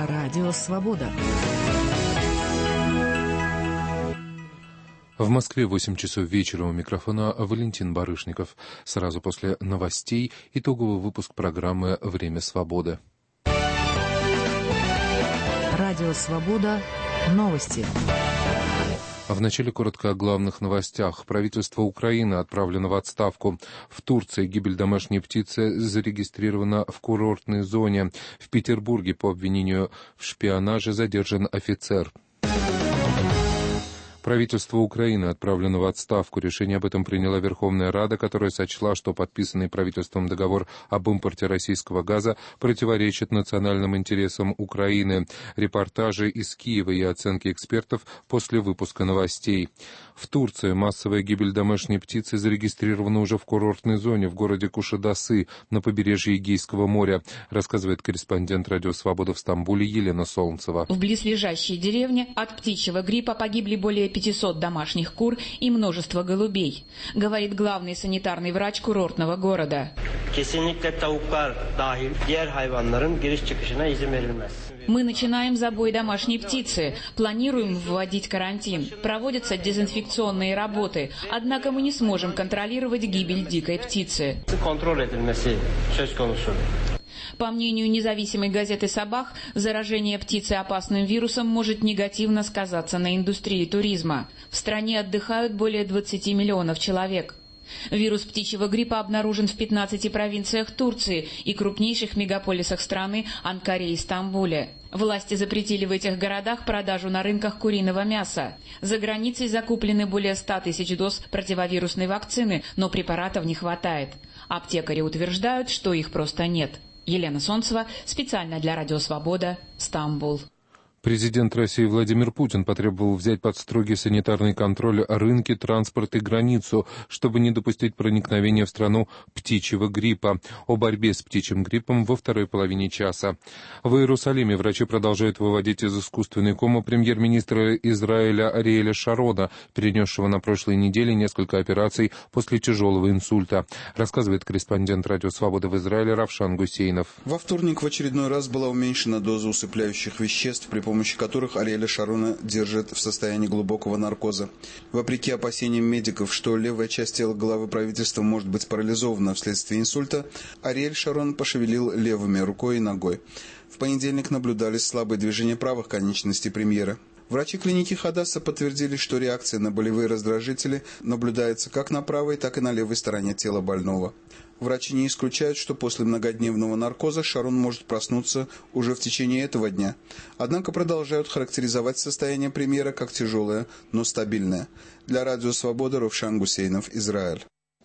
Радио «Свобода». В Москве 8 часов вечера. У микрофона Валентин Барышников. Сразу после новостей итоговый выпуск программы «Время свободы». Радио «Свобода». Новости. Вначале коротко о главных новостях. Правительство Украины отправлено в отставку. В Турции гибель домашней птицы зарегистрирована в курортной зоне. В Петербурге по обвинению в шпионаже задержан офицер. Правительство Украины отправлено в отставку. Решение об этом приняла Верховная Рада, которая сочла, что подписанный правительством договор об импорте российского газа противоречит национальным интересам Украины. Репортажи из Киева и оценки экспертов после выпуска новостей. В Турции массовая гибель домашней птицы зарегистрирована уже в курортной зоне в городе Кушадасы на побережье Эгейского моря, рассказывает корреспондент Радио Свобода в Стамбуле Елена Солнцева. В близлежащей деревне от птичьего гриппа погибли более 500 домашних кур и множество голубей, говорит главный санитарный врач курортного города. Мы начинаем забой домашней птицы, планируем вводить карантин, проводятся дезинфекционные работы, однако мы не сможем контролировать гибель дикой птицы. По мнению независимой газеты «Сабах», заражение птицы опасным вирусом может негативно сказаться на индустрии туризма. В стране отдыхают более 20 миллионов человек. Вирус птичьего гриппа обнаружен в 15 провинциях Турции и крупнейших мегаполисах страны Анкаре и Стамбуле. Власти запретили в этих городах продажу на рынках куриного мяса. За границей закуплены более 100 тысяч доз противовирусной вакцины, но препаратов не хватает. Аптекари утверждают, что их просто нет. Елена Солнцева, специально для Радио Свобода, Стамбул. Президент России Владимир Путин потребовал взять под строгий санитарный контроль рынки, транспорт и границу, чтобы не допустить проникновения в страну птичьего гриппа. О борьбе с птичьим гриппом во второй половине часа. В Иерусалиме врачи продолжают выводить из искусственной комы премьер-министра Израиля Ариэля Шарона, перенесшего на прошлой неделе несколько операций после тяжелого инсульта, рассказывает корреспондент Радио Свобода в Израиле Равшан Гусейнов. Во вторник в очередной раз была уменьшена доза усыпляющих веществ, при помощи которых Ариэля Шарона держит в состоянии глубокого наркоза. Вопреки опасениям медиков, что левая часть тела главы правительства может быть парализована вследствие инсульта, Ариэль Шарон пошевелил левыми рукой и ногой. В понедельник наблюдались слабые движения правых конечностей премьера. Врачи клиники Хадаса подтвердили, что реакция на болевые раздражители наблюдается как на правой, так и на левой стороне тела больного. Врачи не исключают, что после многодневного наркоза Шарон может проснуться уже в течение этого дня. Однако продолжают характеризовать состояние премьера как тяжелое, но стабильное. Для Радио Свобода Равшан Гусейнов, Израиль.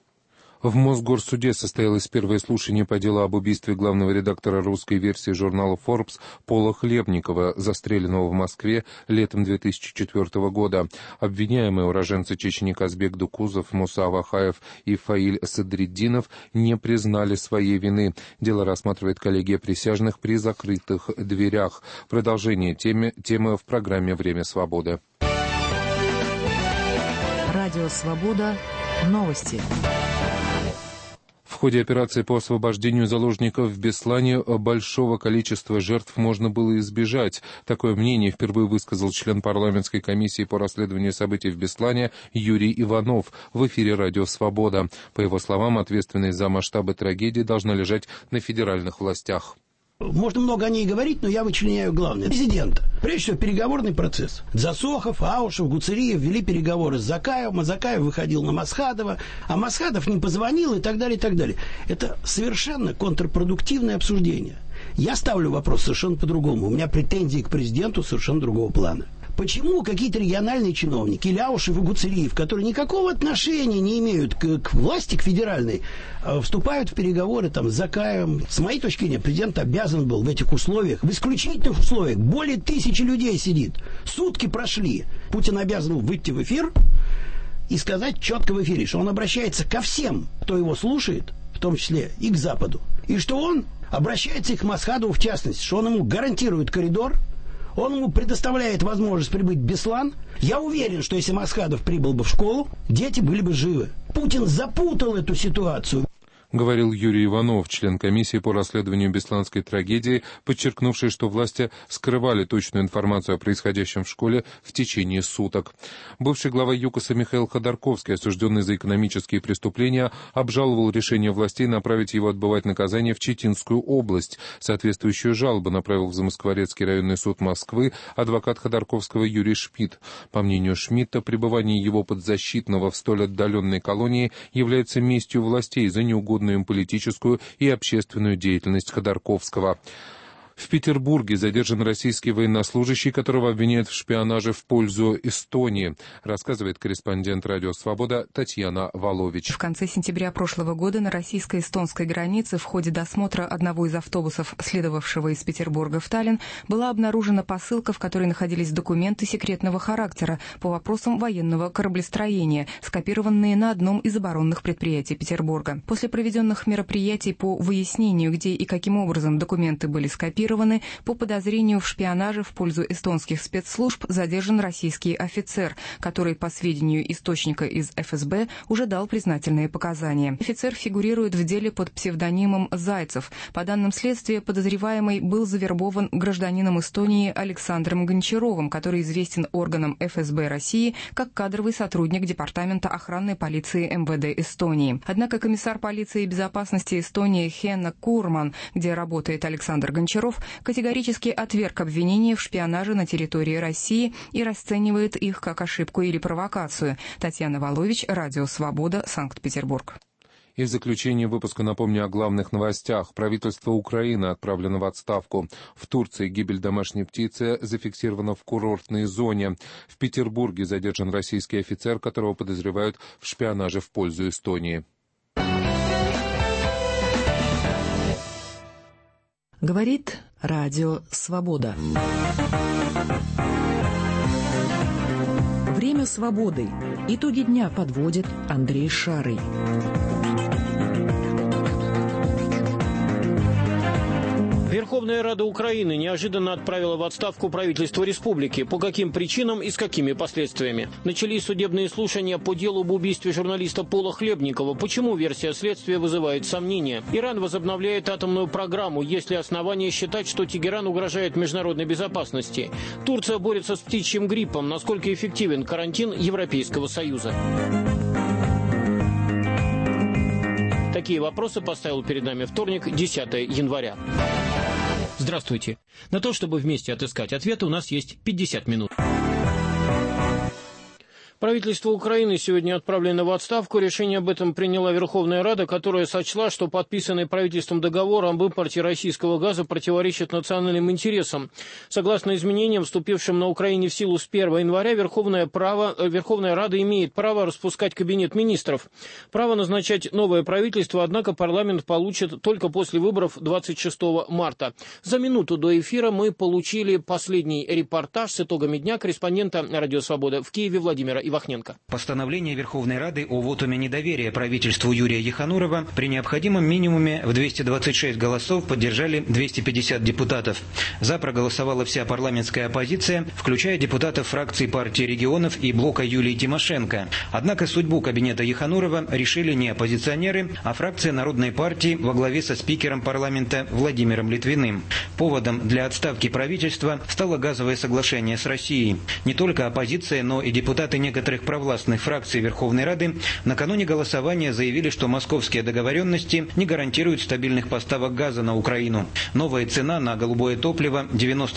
В Мосгорсуде состоялось первое слушание по делу об убийстве главного редактора русской версии журнала Forbes Пола Хлебникова, застреленного в Москве летом 2004 года. Обвиняемые уроженцы Чечни Казбек Дукузов, Муса Авахаев и Фаиль Садриддинов не признали своей вины. Дело рассматривает коллегия присяжных при закрытых дверях. Продолжение темы в программе «Время свободы». Радио «Свобода». Новости. В ходе операции по освобождению заложников в Беслане большого количества жертв можно было избежать. Такое мнение впервые высказал член парламентской комиссии по расследованию событий в Беслане Юрий Иванов в эфире «Радио Свобода». По его словам, ответственность за масштабы трагедии должна лежать на федеральных властях. Можно много о ней говорить, но я вычленяю главное. Президента. Прежде всего, переговорный процесс. Засохов, Аушев, Гуцериев вели переговоры с Закаевым, а Закаев выходил на Масхадова, а Масхадов не позвонил и так далее, и так далее. Это совершенно контрпродуктивное обсуждение. Я ставлю вопрос совершенно по-другому. У меня претензии к президенту совершенно другого плана. Почему какие-то региональные чиновники, Ляушев и Гуцериев, которые никакого отношения не имеют к власти, к федеральной, вступают в переговоры там, с Закаевым? С моей точки зрения, президент обязан был в этих условиях, в исключительных условиях, более 1000 людей сидит, сутки прошли. Путин обязан выйти в эфир и сказать четко в эфире, что он обращается ко всем, кто его слушает, в том числе и к Западу, и что он обращается и к Масхадову в частности, что он ему гарантирует коридор, он ему предоставляет возможность прибыть в Беслан. Я уверен, что если Масхадов прибыл бы в школу, дети были бы живы. Путин запутал эту ситуацию. говорил Юрий Иванов, член комиссии по расследованию бесланской трагедии, подчеркнувший, что власти скрывали точную информацию о происходящем в школе в течение суток. Бывший глава ЮКОСа Михаил Ходорковский, осужденный за экономические преступления, обжаловал решение властей направить его отбывать наказание в Читинскую область. Соответствующую жалобу направил в Замоскворецкий районный суд Москвы адвокат Ходорковского Юрий Шмидт. По мнению Шмидта, пребывание его подзащитного в столь отдаленной колонии является местью властей за неугодную им политическую и общественную деятельность Ходорковского. В Петербурге задержан российский военнослужащий, которого обвиняют в шпионаже в пользу Эстонии, рассказывает корреспондент «Радио Свобода» Татьяна Волович. В конце сентября прошлого года на российско-эстонской границе в ходе досмотра одного из автобусов, следовавшего из Петербурга в Таллин, была обнаружена посылка, в которой находились документы секретного характера по вопросам военного кораблестроения, скопированные на одном из оборонных предприятий Петербурга. После проведенных мероприятий по выяснению, где и каким образом документы были скопированы, по подозрению в шпионаже в пользу эстонских спецслужб задержан российский офицер, который, по сведению источника из ФСБ, уже дал признательные показания. Офицер фигурирует в деле под псевдонимом Зайцев. По данным следствия, подозреваемый был завербован гражданином Эстонии Александром Гончаровым, который известен органам ФСБ России как кадровый сотрудник Департамента охранной полиции МВД Эстонии. Однако комиссар полиции и безопасности Эстонии Хенна Курман, где работает Александр Гончаров, категорически отверг обвинения в шпионаже на территории России и расценивает их как ошибку или провокацию. Татьяна Волович, Радио Свобода, Санкт-Петербург. И в заключение выпуска напомню о главных новостях. Правительство Украины отправлено в отставку. В Турции гибель домашней птицы зафиксирована в курортной зоне. В Петербурге задержан российский офицер, которого подозревают в шпионаже в пользу Эстонии. Говорит Радио Свобода. Время свободы. Итоги дня подводит Андрей Шарый. Верховная Рада Украины неожиданно отправила в отставку правительство республики. По каким причинам и с какими последствиями? Начались судебные слушания по делу об убийстве журналиста Пола Хлебникова. Почему версия следствия вызывает сомнения? Иран возобновляет атомную программу. Есть ли основания считать, что Тегеран угрожает международной безопасности? Турция борется с птичьим гриппом. Насколько эффективен карантин Европейского Союза? Такие вопросы поставил перед нами вторник, 10 января. Здравствуйте. На то, чтобы вместе отыскать ответы, у нас есть 50 минут. Правительство Украины сегодня отправлено в отставку. Решение об этом приняла Верховная Рада, которая сочла, что подписанный правительством договор об импорте российского газа противоречит национальным интересам. Согласно изменениям, вступившим на Украине в силу с 1 января, Верховная Рада имеет право распускать Кабинет министров. Право назначать новое правительство, однако, парламент получит только после выборов 26 марта. За минуту до эфира мы получили последний репортаж с итогами дня корреспондента «Радио Свобода» в Киеве Владимира Ивахненко. Постановление Верховной Рады о вотуме недоверия правительству Юрия Еханурова при необходимом минимуме в 226 голосов поддержали 250 депутатов. За проголосовала вся парламентская оппозиция, включая депутатов фракций партии регионов и блока Юлии Тимошенко. Однако судьбу кабинета Еханурова решили не оппозиционеры, а фракция Народной партии во главе со спикером парламента Владимиром Литвиным. Поводом для отставки правительства стало газовое соглашение с Россией. Не только оппозиция, но и депутаты некоторых провластных фракций Верховной Рады накануне голосования заявили, что московские договоренности не гарантируют стабильных поставок газа на Украину. Новая цена на голубое топливо –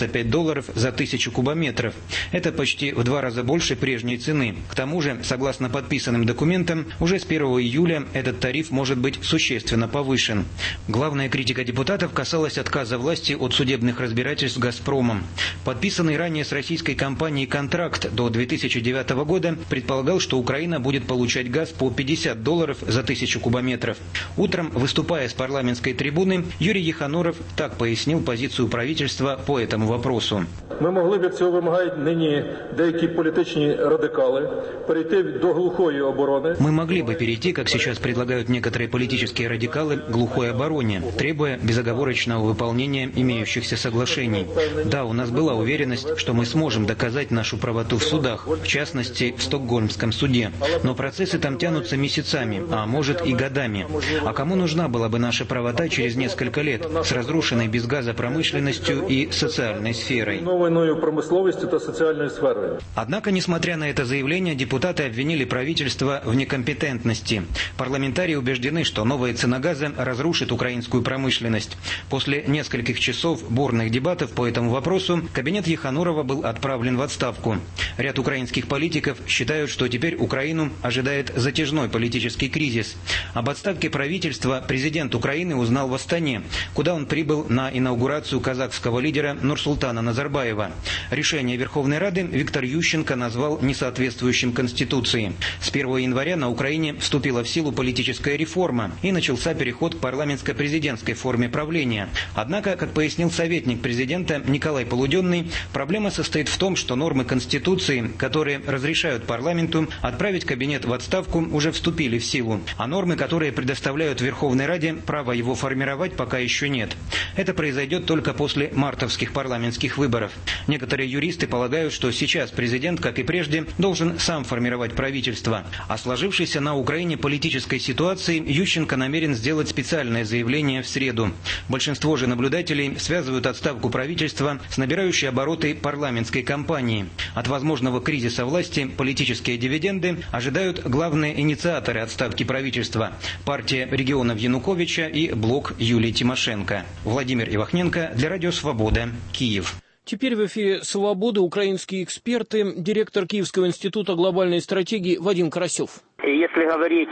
$95 за 1000 кубометров. Это почти в 2 раза больше прежней цены. К тому же, согласно подписанным документам, уже с 1 июля этот тариф может быть существенно повышен. Главная критика депутатов касалась отказа власти от судебных разбирательств с «Газпромом». Подписанный ранее с российской компанией контракт до 2009 года предполагал, что Украина будет получать газ по $50 за 1000 кубометров. Утром, выступая с парламентской трибуны, Юрий Ехануров так пояснил позицию правительства по этому вопросу. Мы могли бы, цього вимагають нині деякі політичні радикали, перейти до глухої обороны. Мы могли бы перейти, как сейчас предлагают некоторые политические радикалы, к глухой обороне, требуя безоговорочного выполнения имеющихся соглашений. Да, у нас была уверенность, что мы сможем доказать нашу правоту в судах, в частности, в в Стокгольмском суде. Но процессы там тянутся месяцами, а может и годами. А кому нужна была бы наша правота через несколько лет с разрушенной без газа промышленностью и социальной сферой? Однако, несмотря на это заявление, депутаты обвинили правительство в некомпетентности. Парламентарии убеждены, что новая цена газа разрушит украинскую промышленность. После нескольких часов бурных дебатов по этому вопросу кабинет Еханурова был отправлен в отставку. Ряд украинских политиков считают, что теперь Украину ожидает затяжной политический кризис. Об отставке правительства президент Украины узнал в Астане, куда он прибыл на инаугурацию казахского лидера Нурсултана Назарбаева. Решение Верховной Рады Виктор Ющенко назвал несоответствующим Конституции. С 1 января на Украине вступила в силу политическая реформа и начался переход к парламентско-президентской форме правления. Однако, как пояснил советник президента Николай Полуденный, проблема состоит в том, что нормы Конституции, которые разрешают парламенту отправить кабинет в отставку, уже вступили в силу, а нормы, которые предоставляют Верховной Раде право его формировать, пока еще нет. Это произойдет только после мартовских парламентских выборов. Некоторые юристы полагают, что сейчас президент, как и прежде, должен сам формировать правительство. О сложившейся на Украине политической ситуации Ющенко намерен сделать специальное заявление в среду. Большинство же наблюдателей связывают отставку правительства с набирающей обороты парламентской кампанией. От возможного кризиса власти политические дивиденды ожидают главные инициаторы отставки правительства – партия регионов Януковича и блок Юлии Тимошенко. Владимир Ивахненко для Радио Свобода, Киев. Теперь в эфире «Свободы» украинские эксперты, директор Киевского института глобальной стратегии Вадим Карасев. Если говорить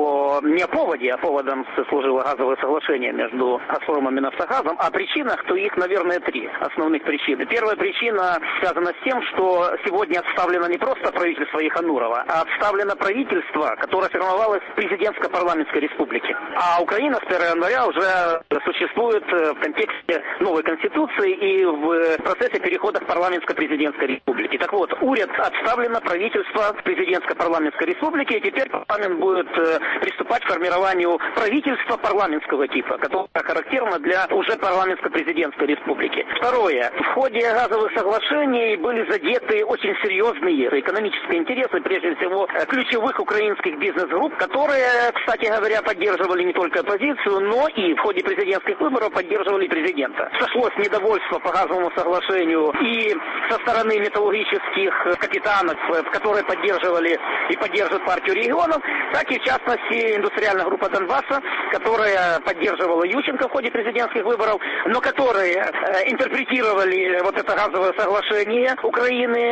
не о поводе, а поводом служило газовое соглашение между «Газпромом» и «Нафтогазом», о причинах, то их, наверное, три основных причины. Первая причина связана с тем, что сегодня отставлено не просто правительство Еханурова, а отставлено правительство, которое формировалось в президентско-парламентской республике. А Украина с 1 января уже существует в контексте новой конституции и в процессе перехода к парламентско-президентской республике. Так вот, уряд отставлено правительство президентско-парламентской республики, и теперь парламент будет приступать к формированию правительства парламентского типа, которое характерно для уже парламентско-президентской республики. Второе. В ходе газовых соглашений были задеты очень серьезные экономические интересы, прежде всего, ключевых украинских бизнес-групп, которые, кстати говоря, поддерживали не только оппозицию, но и в ходе президентских выборов поддерживали президента. Сошлось недовольство по газовому соглашению и со стороны металлургических капитанов, которые поддерживали и поддерживают партию регионов, так и в частности индустриальная группа Донбасса, которая поддерживала Ющенко в ходе президентских выборов, но которые интерпретировали вот это газовое соглашение Украины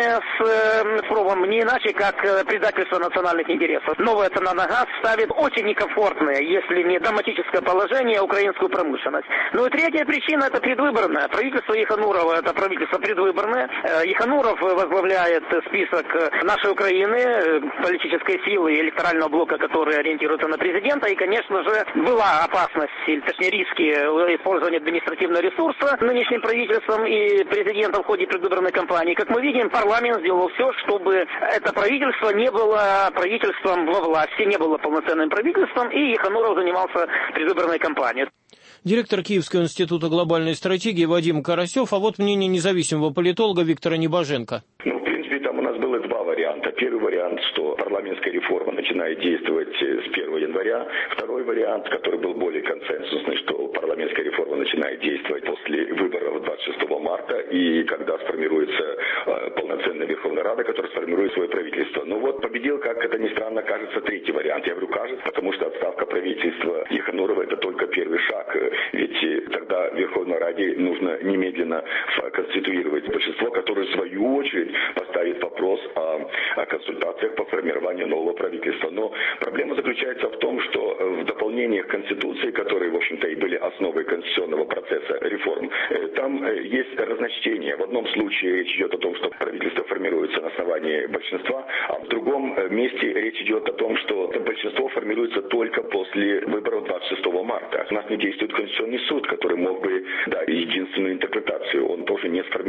с пробом не иначе, как предательство национальных интересов. Новая цена на газ ставит очень некомфортное, если не драматическое положение украинскую промышленность. Ну и третья причина – это предвыборная. Правительство Еханурова – это правительство предвыборное. Ехануров возглавляет список нашей Украины, политической силы и электорального блока, который ориентируется на президента. И, конечно же, была опасность, или точнее риски использования административного ресурса нынешним правительством и президентом в ходе предвыборной кампании. Как мы видим, парламент сделал все, чтобы это правительство не было правительством во власти, не было полноценным правительством, и Ехануров занимался предвыборной кампанией. Директор Киевского института глобальной стратегии Вадим Карасев, а вот мнение независимого политолога Виктора Небоженко. Там у нас было два варианта. Первый вариант, что парламентская реформа начинает действовать с 1 января. Второй вариант, который был более консенсусный, что парламентская реформа начинает действовать после выборов 26 марта и когда сформируется полноценная Верховная Рада, которая сформирует свое правительство. Но вот победил, как это ни странно, кажется, третий вариант. Я говорю, кажется, потому что отставка правительства Еханурова – это только первый шаг. Ведь тогда Верховной Раде нужно немедленно конституировать большинство, которое в свою очередь поставит вопрос о консультациях по формированию нового правительства. Но проблема заключается в том, что в дополнениях Конституции, которые, в общем-то, и были основой конституционного процесса реформ, там есть разночтение. В одном случае речь идет о том, что правительство формируется на основании большинства, а в другом месте речь идет о том, что большинство формируется только после выборов 26 марта. У нас не действует Конституционный суд, который мог бы дать единственную интерпретацию. Он тоже не сформирован.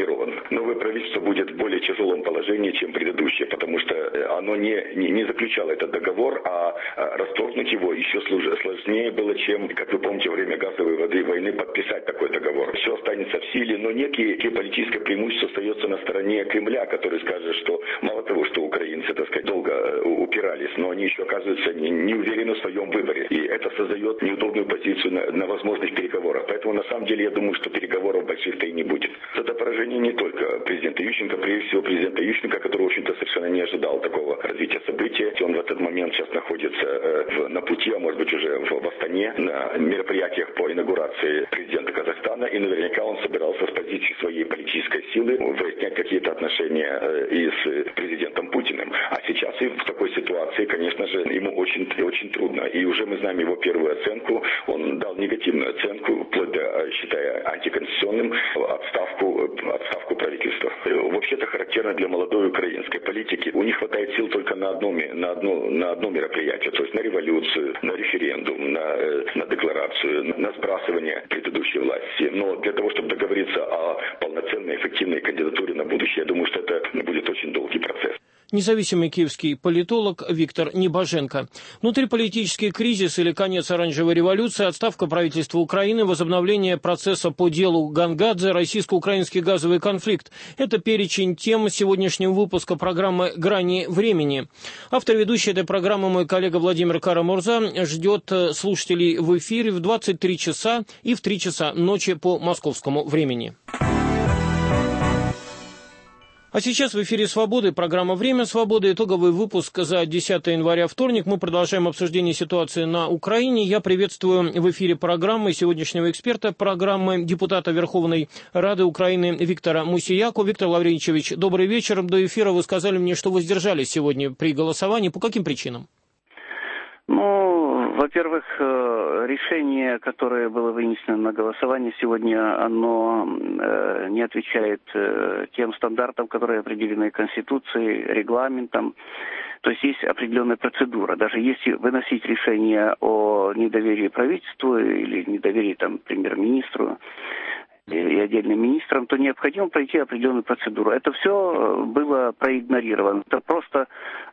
новое правительство будет в более тяжелом положении, чем предыдущее, потому что оно не заключало этот договор, а расторгнуть его еще сложнее было, чем, как вы помните, во время газовой войны подписать такой договор. Все останется в силе, но некие политическое преимущество остается на стороне Кремля, который скажет, что мало того, что украинцы, так сказать, долго упирались, но они еще оказываются не уверены в своем выборе. И это создает неудобную позицию на возможных переговорах. Поэтому, на самом деле, я думаю, что переговоров больших-то и не будет. Это поражение не только президента Ющенко, прежде всего президента Ющенко, который, в общем-то, совершенно не ожидал такого развития событий. Он в этот момент сейчас находится на пути, а может быть уже в Астане, на мероприятиях по инаугурации президента Казахстана, и наверняка он собирался с позиции своей политической силы выяснять какие-то отношения и с президентом Путиным. А сейчас и в такой ситуации, конечно же, ему очень трудно. И уже мы знаем его первую оценку. Он дал негативную оценку, вплоть до, считая антиконституционным, отставку правительства. Вообще-то характерно для молодой украинской политики. У них хватает сил только на одно мероприятие, то есть на революцию, на референдум, на декларацию, на сбрасывание предыдущей власти. Но для того, чтобы договориться о полноценной, эффективной кандидатуре на будущее, я думаю, что это будет очень долгий процесс. Независимый киевский политолог Виктор Небоженко. Внутриполитический кризис или конец оранжевой революции, отставка правительства Украины, возобновление процесса по делу Гангадзе, российско-украинский газовый конфликт. Это перечень тем сегодняшнего выпуска программы «Грани времени». Автор ведущей этой программы, мой коллега Владимир Кара-Мурза, ждет слушателей в эфире в 23 часа и в 3 часа ночи по московскому времени. А сейчас в эфире «Свободы», программа «Время свободы», итоговый выпуск за 10 января, вторник. Мы продолжаем обсуждение ситуации на Украине. Я приветствую в эфире программы сегодняшнего эксперта программы, депутата Верховной Рады Украины Виктора Мусияку. Виктор Лаврентьевич, добрый вечер. До эфира вы сказали мне, что воздержались сегодня при голосовании. По каким причинам? Во-первых, решение, которое было вынесено на голосование сегодня, оно не отвечает тем стандартам, которые определены Конституцией, регламентом. То есть есть определенная процедура. Даже если выносить решение о недоверии правительству или недоверии премьер-министру и отдельным министрам, то необходимо пройти определенную процедуру. Это все было проигнорировано. Это просто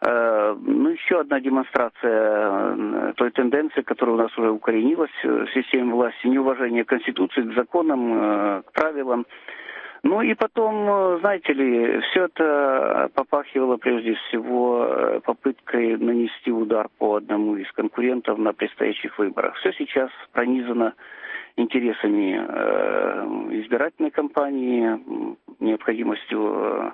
еще одна демонстрация той тенденции, которая у нас уже укоренилась в системе власти, неуважение к Конституции, к законам, к правилам. И потом, знаете ли, все это попахивало прежде всего попыткой нанести удар по одному из конкурентов на предстоящих выборах. Все сейчас пронизано интересами избирательной кампании, необходимостью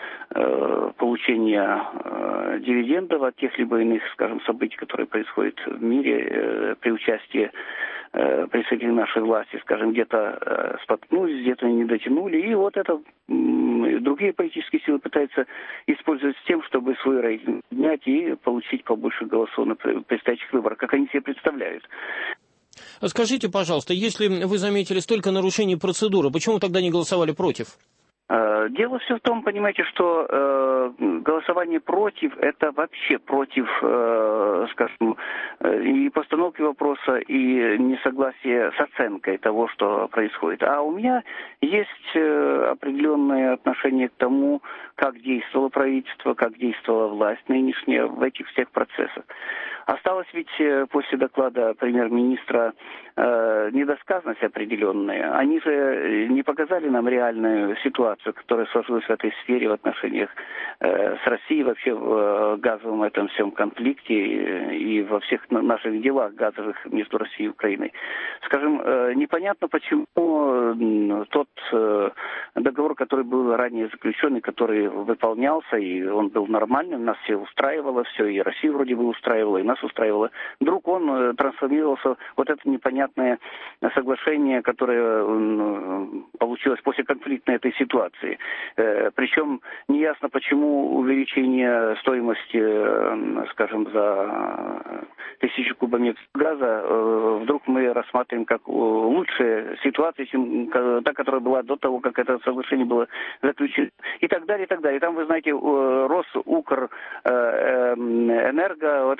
получения дивидендов от тех либо иных, скажем, событий, которые происходят в мире при участии представителей нашей власти, скажем, где-то споткнулись, где-то не дотянули. И вот это другие политические силы пытаются использовать с тем, чтобы свой рейтинг поднять и получить побольше голосов на предстоящих выборах, как они себе представляют. Скажите, пожалуйста, если вы заметили столько нарушений процедуры, почему тогда не голосовали против? Дело все в том, понимаете, что голосование против, это вообще против, скажем, и постановки вопроса, и несогласие с оценкой того, что происходит. А у меня есть определенное отношение к тому, как действовало правительство, как действовала власть нынешняя в этих всех процессах. Осталось ведь после доклада премьер-министра недосказанность определенная. Они же не показали нам реальную ситуацию, которая сложилась в этой сфере в отношениях с Россией, вообще в газовом этом всем конфликте и во всех наших делах газовых между Россией и Украиной. Скажем, непонятно, почему тот договор, который был ранее заключен и который выполнялся, и он был нормальным, нас все устраивало, все, и Россию вроде бы устраивало, и нас устраивало. Вдруг он трансформировался, вот это непонятное соглашение, которое получилось после конфликтной этой ситуации. Причем неясно, почему увеличение стоимости, скажем, за 1000 кубометров газа вдруг мы рассматриваем как лучшая ситуация, чем та, которая была до того, как это соглашение было заключено. И так далее, и так далее. И там, вы знаете, Росукрэнерго, вот эта компания,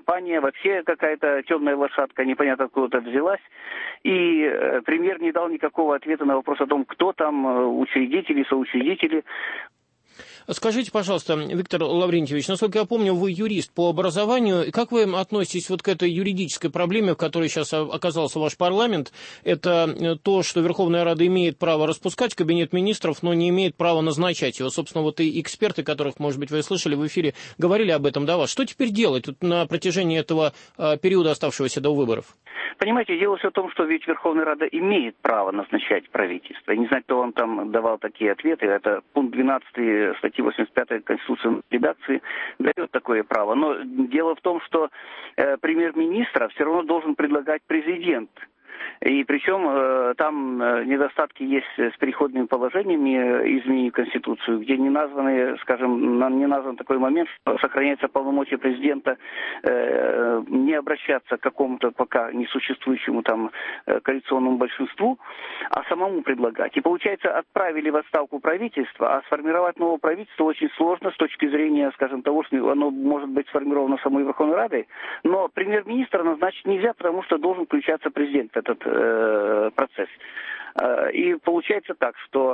компания, вообще какая-то темная лошадка, непонятно откуда-то взялась. И премьер не дал никакого ответа на вопрос о том, кто там учредители, соучредители. Скажите, пожалуйста, Виктор Лаврентьевич, насколько я помню, вы юрист по образованию. Как вы относитесь вот к этой юридической проблеме, в которой сейчас оказался ваш парламент? Это то, что Верховная Рада имеет право распускать кабинет министров, но не имеет права назначать его. Собственно, вот и эксперты, которых, может быть, вы слышали в эфире, говорили об этом до вас. Что теперь делать на протяжении этого периода, оставшегося до выборов? Понимаете, дело все в том, что ведь Верховная Рада имеет право назначать правительство. Я не знаю, кто вам там давал такие ответы. Это пункт 12 статьи 85 Конституции редакции дает такое право. Но дело в том, что премьер-министра все равно должен предлагать президент. И причем там недостатки есть с переходными положениями изменений в Конституцию, где не названы, скажем, не назван такой момент, что сохраняется полномочия президента не обращаться к какому-то пока несуществующему там коалиционному большинству, а самому предлагать. И получается, отправили в отставку правительство, а сформировать новое правительство очень сложно с точки зрения, скажем, того, что оно может быть сформировано самой Верховной Радой, но премьер-министра назначить нельзя, потому что должен включаться президент в этот процесс. И получается так, что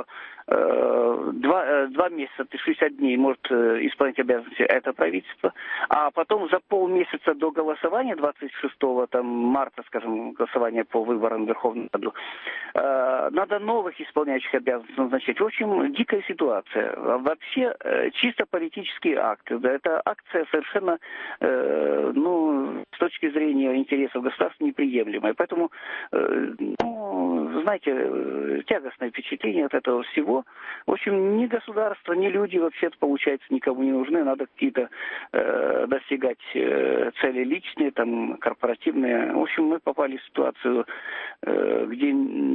2 месяца, 60 дней может исполнять обязанности это правительство, а потом за полмесяца до голосования, 26 марта, скажем, голосование по выборам в Верховную Раду, надо новых исполняющих обязанности назначать. В общем, дикая ситуация. Вообще, чисто политический акт. Это акция совершенно, с точки зрения интересов государства неприемлемая. Поэтому, знаете, тягостное впечатление от этого всего. В общем, ни государство, ни люди вообще-то, получается, никому не нужны. Надо какие-то достигать цели личные, там, корпоративные. В общем, мы попали в ситуацию, где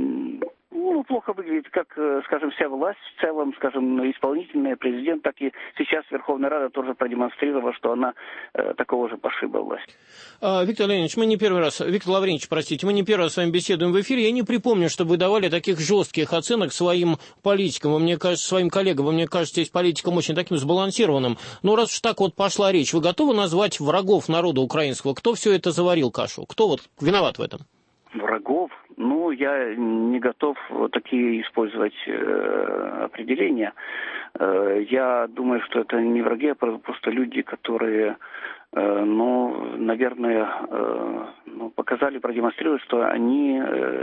плохо выглядит, как, скажем, вся власть в целом, скажем, исполнительная, президент, так и сейчас Верховная Рада тоже продемонстрировала, что она такого же пошиба власти. Виктор Леонидович, Виктор Лаврентьевич, простите, мы не первый раз с вами беседуем в эфире. Я не припомню, чтобы вы давали таких жестких оценок своим политикам, своим коллегам. Вы, мне кажется, здесь политикам очень таким сбалансированным. Но раз уж так вот пошла речь, вы готовы назвать врагов народа украинского? Кто все это заварил кашу? Кто вот виноват в этом? Врагов? Я не готов такие использовать определения. Я думаю, что это не враги, а просто люди, которые, наверное, показали, продемонстрировали, что они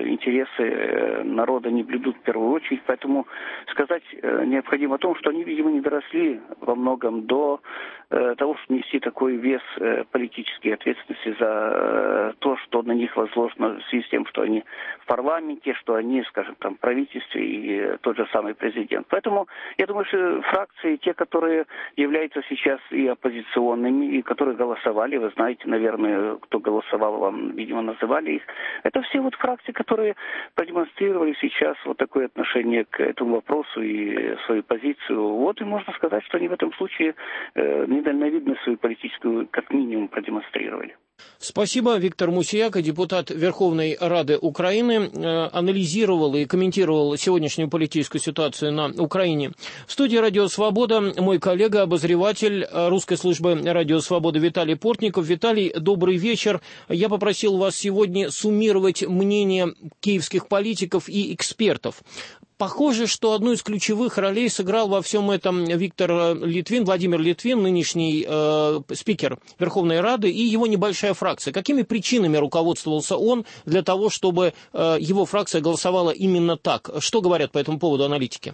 интересы народа не блюдут в первую очередь. Поэтому сказать необходимо о том, что они, видимо, не доросли во многом до того, чтобы нести такой вес политической ответственности за то, что на них возложено в связи с тем, что они в парламенте, что они, скажем, там, в правительстве и тот же самый президент. Поэтому я думаю, что фракции, те, которые являются сейчас и оппозиционными, и которые голосовали, вы знаете, наверное, кто голосовал, вам, видимо, называли их, это все вот фракции, которые продемонстрировали сейчас вот такое отношение к этому вопросу и свою позицию. Вот и можно сказать, что они в этом случае недальновидно свою политическую, как минимум, продемонстрировали. Спасибо. Виктор Мусияка, депутат Верховной Рады Украины, анализировал и комментировал сегодняшнюю политическую ситуацию на Украине. В студии «Радио Свобода» мой коллега, обозреватель русской службы «Радио Свобода» Виталий Портников. Виталий, добрый вечер. Я попросил вас сегодня суммировать мнение киевских политиков и экспертов. Похоже, что одну из ключевых ролей сыграл во всем этом Владимир Литвин, нынешний спикер Верховной Рады, и его небольшая фракция. Какими причинами руководствовался он для того, чтобы его фракция голосовала именно так? Что говорят по этому поводу аналитики?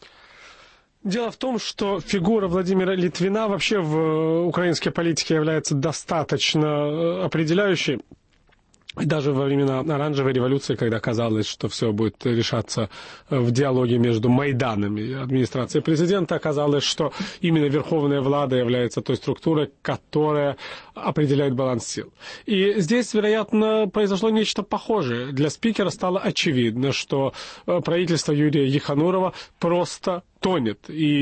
Дело в том, что фигура Владимира Литвина вообще в украинской политике является достаточно определяющей. И даже во времена Оранжевой революции, когда казалось, что все будет решаться в диалоге между Майданом и администрацией президента, оказалось, что именно Верховная Влада является той структурой, которая определяет баланс сил. И здесь, вероятно, произошло нечто похожее. Для спикера стало очевидно, что правительство Юрия Еханурова просто тонет.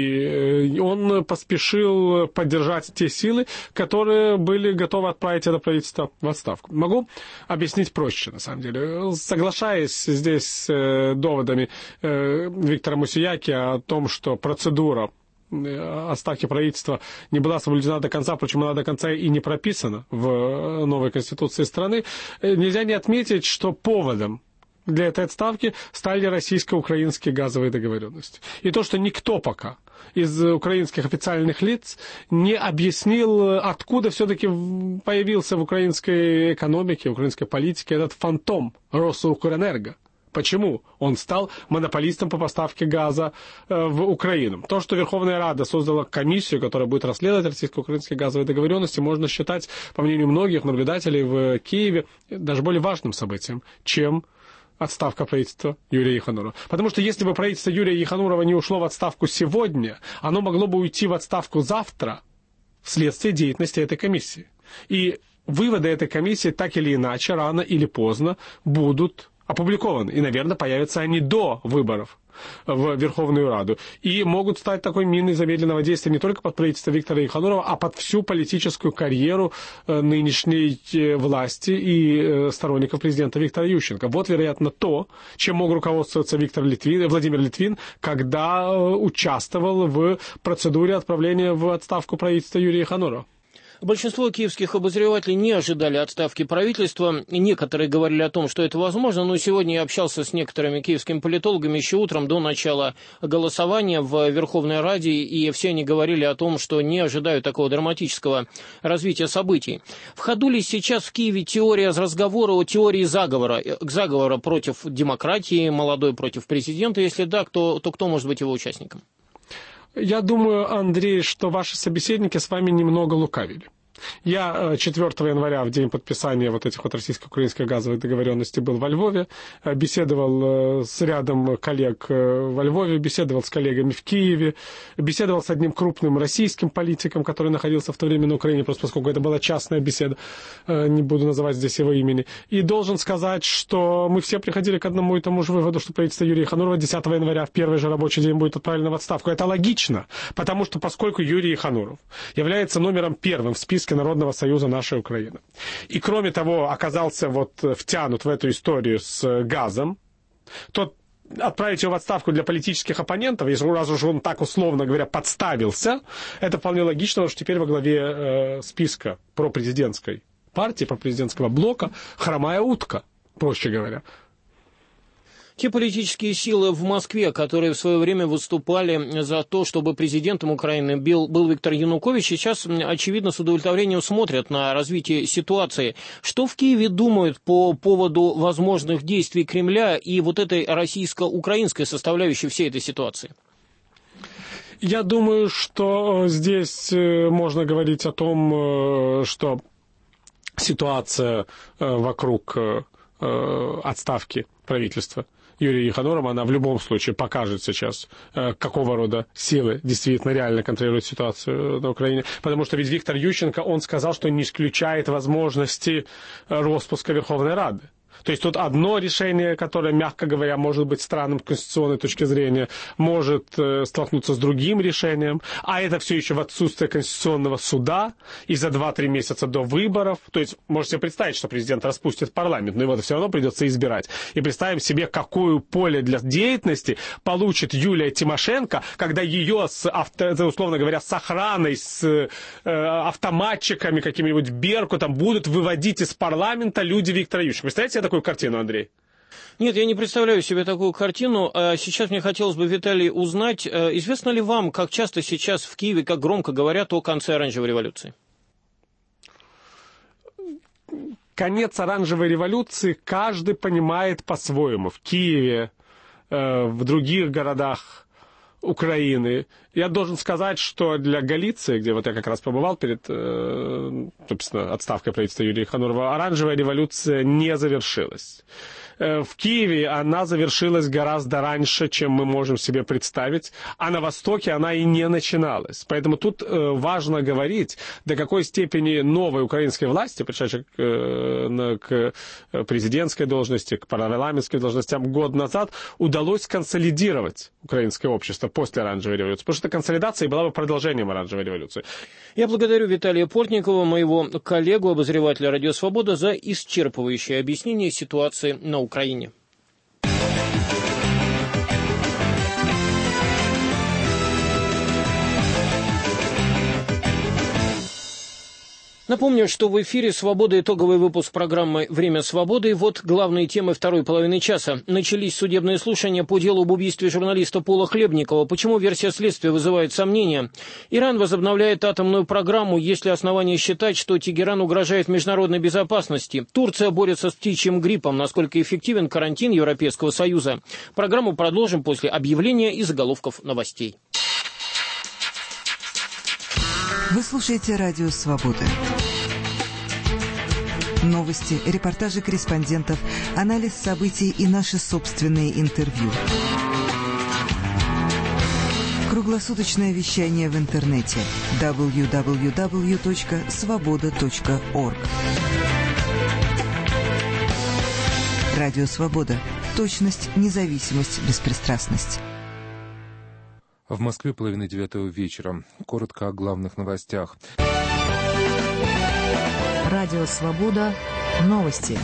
И он поспешил поддержать те силы, которые были готовы отправить это правительство в отставку. Могу объяснить проще, на самом деле. Соглашаясь здесь с доводами Виктора Мусияки о том, что процедура отставки правительства не была соблюдена до конца, причем она до конца и не прописана в новой конституции страны, нельзя не отметить, что поводом для этой отставки стали российско-украинские газовые договоренности. И то, что никто пока из украинских официальных лиц не объяснил, откуда все-таки появился в украинской экономике, в украинской политике этот фантом Росукрэнерго. Почему он стал монополистом по поставке газа в Украину? То, что Верховная Рада создала комиссию, которая будет расследовать российско-украинские газовые договоренности, можно считать, по мнению многих наблюдателей в Киеве, даже более важным событием, чем отставка правительства Юрия Еханурова. Потому что если бы правительство Юрия Еханурова не ушло в отставку сегодня, оно могло бы уйти в отставку завтра вследствие деятельности этой комиссии. И выводы этой комиссии так или иначе, рано или поздно, будут опубликованы. И, наверное, появятся они до выборов в Верховную Раду. И могут стать такой миной замедленного действия не только под правительство Виктора Еханурова, а под всю политическую карьеру нынешней власти и сторонников президента Виктора Ющенко. Вот, вероятно, то, чем мог руководствоваться Владимир Литвин, когда участвовал в процедуре отправления в отставку правительства Юрия Еханурова. Большинство киевских обозревателей не ожидали отставки правительства. Некоторые говорили о том, что это возможно, но сегодня я общался с некоторыми киевскими политологами еще утром до начала голосования в Верховной Раде, и все они говорили о том, что не ожидают такого драматического развития событий. В ходу ли сейчас в Киеве теория разговора о теории заговора против демократии, молодой против президента? Если да, то кто может быть его участником? Я думаю, Андрей, что ваши собеседники с вами немного лукавили. Я 4 января, в день подписания вот этих вот российско-украинских газовых договоренностей, был во Львове, беседовал с рядом коллег во Львове, беседовал с коллегами в Киеве, беседовал с одним крупным российским политиком, который находился в то время на Украине, просто поскольку это была частная беседа, не буду называть здесь его имени. И должен сказать, что мы все приходили к одному и тому же выводу, что правительство Юрия Еханурова 10 января в первый же рабочий день будет отправлено в отставку. Это логично, потому что поскольку Юрий Ехануров является номером первым в списке Народного союза нашей Украины. И кроме того, оказался втянут в эту историю с газом, то отправить его в отставку для политических оппонентов, если раз уж он так, условно говоря, подставился, это вполне логично, потому что теперь во главе списка пропрезидентской партии, пропрезидентского блока хромая утка, проще говоря. Те политические силы в Москве, которые в свое время выступали за то, чтобы президентом Украины был Виктор Янукович, сейчас, очевидно, с удовлетворением смотрят на развитие ситуации. Что в Киеве думают по поводу возможных действий Кремля и вот этой российско-украинской составляющей всей этой ситуации? Я думаю, что здесь можно говорить о том, что ситуация вокруг отставки правительства Юрия Еханурова, она в любом случае покажет сейчас, какого рода силы действительно реально контролируют ситуацию на Украине. Потому что ведь Виктор Ющенко, он сказал, что не исключает возможности распуска Верховной Рады. То есть тут одно решение, которое, мягко говоря, может быть странным с конституционной точки зрения, может столкнуться с другим решением, а это все еще в отсутствие Конституционного суда и за 2-3 месяца до выборов. То есть можете себе представить, что президент распустит парламент, но его все равно придется избирать. И представим себе, какое поле для деятельности получит Юлия Тимошенко, когда ее, условно говоря, с охраной, с автоматчиками, каким-нибудь Беркутом будут выводить из парламента люди Виктора Ющенко. Представляете себе такую картину, Андрей? Нет, я не представляю себе такую картину. Сейчас мне хотелось бы, Виталий, узнать, известно ли вам, как часто сейчас в Киеве, как громко говорят о конце оранжевой революции? Конец оранжевой революции каждый понимает по-своему. В Киеве, в других городах Украины. Я должен сказать, что для Галиции, где вот я как раз побывал перед, собственно, отставкой правительства Юрия Еханурова, оранжевая революция не завершилась. В Киеве она завершилась гораздо раньше, чем мы можем себе представить, а на Востоке она и не начиналась. Поэтому тут важно говорить, до какой степени новой украинской власти, пришедшей к президентской должности, к парламентской должностям год назад, удалось консолидировать украинское общество после оранжевой революции. Потому что консолидация была бы продолжением оранжевой революции. Я благодарю Виталия Портникова, моего коллегу, обозревателя «Радио Свобода», за исчерпывающее объяснение ситуации на Украине. Напомню, что в эфире «Свобода» итоговый выпуск программы «Время свободы». Вот главные темы второй половины часа. Начались судебные слушания по делу об убийстве журналиста Пола Хлебникова. Почему версия следствия вызывает сомнения? Иран возобновляет атомную программу. Есть ли основания считать, что Тегеран угрожает международной безопасности? Турция борется с птичьим гриппом. Насколько эффективен карантин Европейского Союза? Программу продолжим после объявления и заголовков новостей. Вы слушаете радио «Свобода». Новости, репортажи корреспондентов, анализ событий и наши собственные интервью. Круглосуточное вещание в интернете www.svoboda.org. Радио «Свобода». Точность, независимость, беспристрастность. В Москве 8:30 вечера. Коротко о главных новостях. Радио «Свобода». Новости.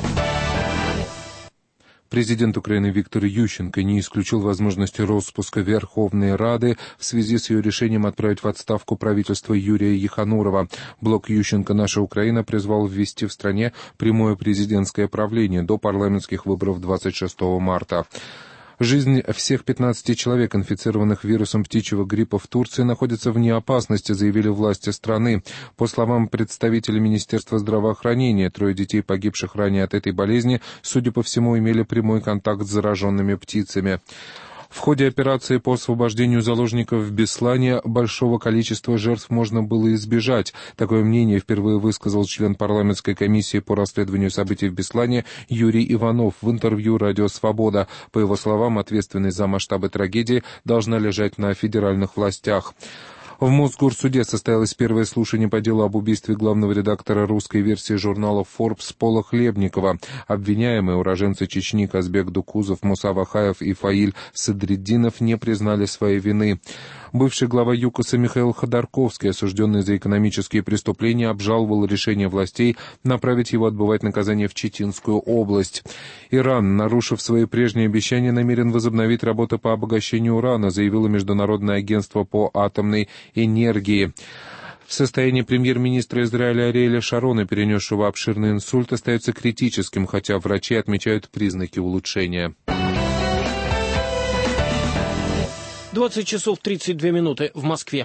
Президент Украины Виктор Ющенко не исключил возможности распуска Верховной Рады в связи с ее решением отправить в отставку правительство Юрия Еханурова. Блок Ющенко «Наша Украина» призвал ввести в стране прямое президентское правление до парламентских выборов 26 марта. Жизнь всех 15 человек, инфицированных вирусом птичьего гриппа в Турции, находится вне опасности, заявили власти страны. По словам представителей Министерства здравоохранения, 3 детей, погибших ранее от этой болезни, судя по всему, имели прямой контакт с зараженными птицами. В ходе операции по освобождению заложников в Беслане большого количества жертв можно было избежать. Такое мнение впервые высказал член парламентской комиссии по расследованию событий в Беслане Юрий Иванов в интервью «Радио Свобода». По его словам, ответственность за масштабы трагедии должна лежать на федеральных властях. В Мосгорсуде состоялось первое слушание по делу об убийстве главного редактора русской версии журнала Forbes Пола Хлебникова. Обвиняемые уроженцы Чечни Казбек Дукузов, Муса Вахаев и Фаиль Садриддинов не признали своей вины. Бывший глава ЮКОСа Михаил Ходорковский, осужденный за экономические преступления, обжаловал решение властей направить его отбывать наказание в Читинскую область. Иран, нарушив свои прежние обещания, намерен возобновить работу по обогащению урана, заявило Международное агентство по атомной энергии. Состояние премьер-министра Израиля Ариэля Шарона, перенесшего обширный инсульт, остается критическим, хотя врачи отмечают признаки улучшения. 20 часов 32 минуты в Москве.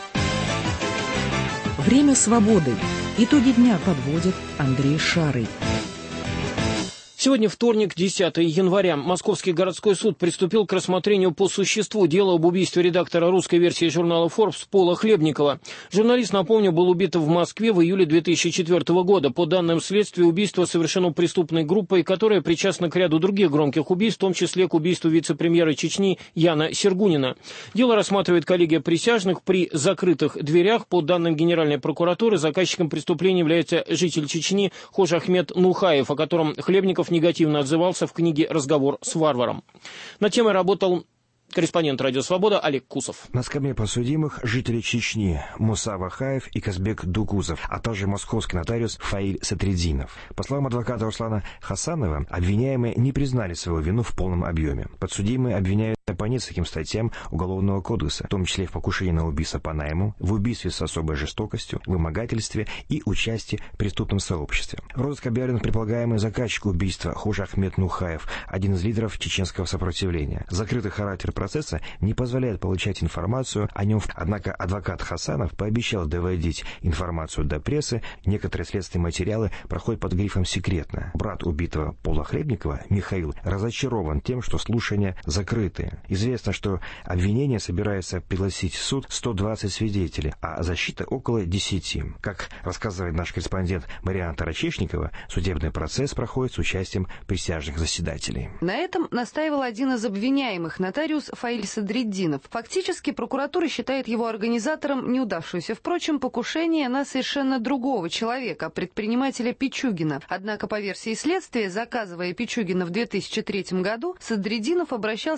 Время свободы. Итоги дня подводит Андрей Шарый. Сегодня вторник, 10 января. Московский городской суд приступил к рассмотрению по существу дела об убийстве редактора русской версии журнала Forbes Пола Хлебникова. Журналист, напомню, был убит в Москве в июле 2004 года. По данным следствия, убийство совершено преступной группой, которая причастна к ряду других громких убийств, в том числе к убийству вице-премьера Чечни Яна Сергунина. Дело рассматривает коллегия присяжных при закрытых дверях. По данным Генеральной прокуратуры, заказчиком преступления является житель Чечни Хожахмед Нухаев, о котором Хлебников негативно отзывался в книге «Разговор с варваром». Над темой работал корреспондент «Радио Свобода» Олег Кусов. На скамье подсудимых жители Чечни Муса Вахаев и Казбек Дукузов, а также московский нотариус Фаиль Садриддинов. По словам адвоката Руслана Хасанова, обвиняемые не признали свою вину в полном объеме. Подсудимые обвиняют по нескольким статьям Уголовного кодекса, в том числе в покушении на убийство по найму, в убийстве с особой жестокостью, вымогательстве и участии в преступном сообществе. В розыск объявлен предполагаемый заказчик убийства Хожахмед Нухаев, один из лидеров чеченского сопротивления. Закрытый характер процесса не позволяет получать информацию о нем. Однако адвокат Хасанов пообещал доводить информацию до прессы. Некоторые следственные материалы проходят под грифом «секретно». Брат убитого Пола Хлебникова, Михаил, разочарован тем, что слушания закрыты. Известно, что обвинение собирается пригласить в суд 120 свидетелей, а защита около 10. Как рассказывает наш корреспондент Марианна Тарачешникова, судебный процесс проходит с участием присяжных заседателей. На этом настаивал один из обвиняемых, нотариус Фаиль Садриддинов. Фактически прокуратура считает его организатором неудавшегося, впрочем, покушения на совершенно другого человека, предпринимателя Пичугина. Однако, по версии следствия, заказывая Пичугина в 2003 году, Садриддинов обращался к тем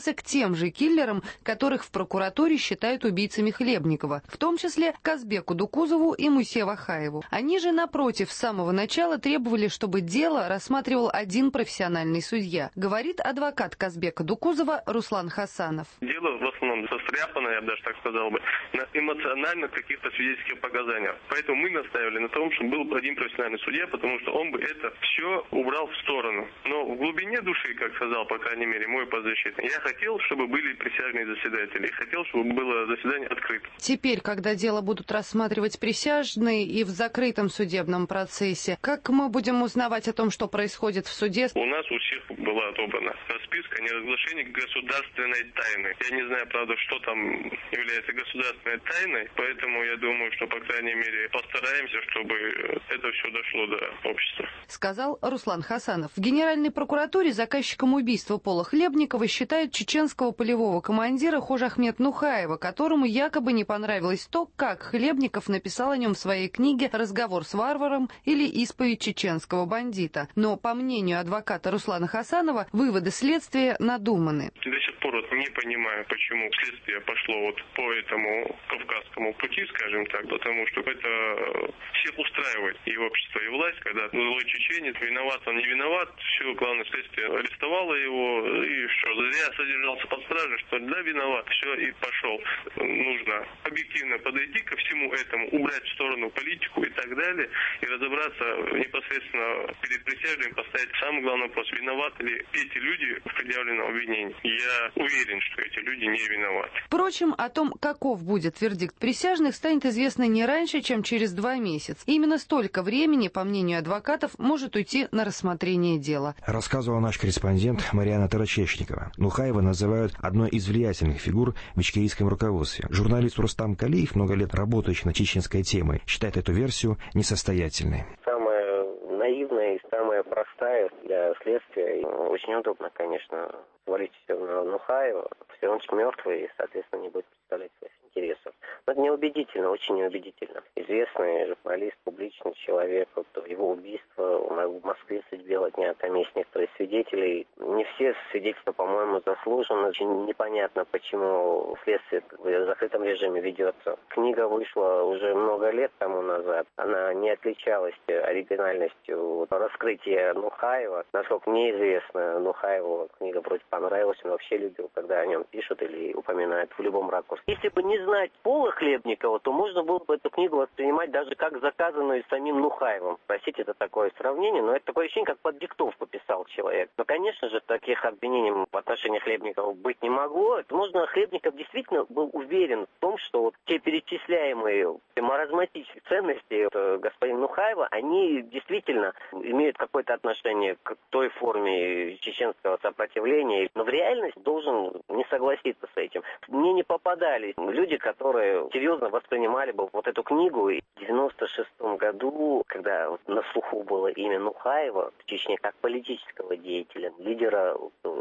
тем же киллерам, которых в прокуратуре считают убийцами Хлебникова, в том числе Казбеку Дукузову и Мусе Вахаеву. Они же, напротив, с самого начала требовали, чтобы дело рассматривал один профессиональный судья, говорит адвокат Казбека Дукузова Руслан Хасанов. Дело в основном состряпано, я бы даже так сказал бы, на эмоциональных каких-то свидетельских показаниях. Поэтому мы настаивали на том, чтобы был один профессиональный судья, потому что он бы это все убрал в сторону. Но в глубине души, как сказал, по крайней мере, мой подзащитный, я хотел, чтобы были присяжные заседатели, и хотел, чтобы было заседание открыто. Теперь, когда дело будут рассматривать присяжные и в закрытом судебном процессе, как мы будем узнавать о том, что происходит в суде? У нас у всех была отобрана расписка о неразглашении государственной тайны. Я не знаю, правда, что там является государственной тайной, поэтому я думаю, что, по крайней мере, постараемся, чтобы это все дошло до общества. Сказал Руслан Хасанов. В Генеральной прокуратуре заказчиком убийства Пола Хлебникова считают чеченского полевого командира Хожахмет Нухаева, которому якобы не понравилось то, как Хлебников написал о нем в своей книге «Разговор с варваром» или «Исповедь чеченского бандита». Но, по мнению адвоката Руслана Хасанова, выводы следствия надуманы. До сих пор не понимаю, почему следствие пошло по этому кавказскому пути, скажем так, потому что это всех устраивает и общество, и власть, когда злой чеченец, виноват он, не виноват, все, главное, следствие арестовало его, и что, зря содержался под стражей, что да, виноват, все, и пошел. Нужно объективно подойти ко всему этому, убрать в сторону политику и так далее, и разобраться непосредственно перед присяжными, поставить самый главный вопрос, виноваты ли эти люди в предъявленном обвинении. Я уверен, что эти люди не виноваты. Впрочем, о том, каков будет вердикт присяжных, станет известно не раньше, чем через 2 месяца. Именно столько времени, по мнению адвокатов, может уйти на рассмотрение дела. Рассказывала наш корреспондент Мариана Тарачечникова. Нухаева называют одной из влиятельных фигур в ичкерийском руководстве. Журналист Рустам Калиев, много лет работающий над чеченской темой, считает эту версию несостоятельной. Самая наивная и самая простая для следствия. Очень удобно, конечно, свалить все на Нухаева. Все, он мертвый и, соответственно, не будет представлять своих интересов. Но это неубедительно, очень неубедительно. Известный журналист, публичный человек, вот его убийство в Москве средь бела дня, там есть некоторые свидетели. Не все свидетельства, по-моему, заслужены. Очень непонятно, почему следствие в закрытом режиме ведется. Книга вышла уже много лет тому назад. Она не отличалась оригинальностью раскрытия Нухаева. Насколько мне известно, Нухаеву книга вроде понравилась. Он вообще любил, когда о нем пишут или упоминают в любом ракурсе. Если бы не знать Пола Хлебникова, то можно было бы эту книгу воспринимать даже как заказанную самим Нухаевым. Простите, это такое сравнение, но это такое ощущение, как под диктовку писал человек. Но, конечно же, таких обвинений в отношении Хлебникова быть не могло. Возможно, Хлебников действительно был уверен в том, что вот те перечисляемые маразматичные ценности господина Нухаева, они действительно имеют какое-то отношение к той форме чеченского сопротивления. Но в реальности должен не согласиться с этим. Мне не попадались люди, которые серьезно воспринимали бы вот эту книгу. И в 1996 году, когда на слуху было имя Нухаева в Чечне как политического деятеля, лидера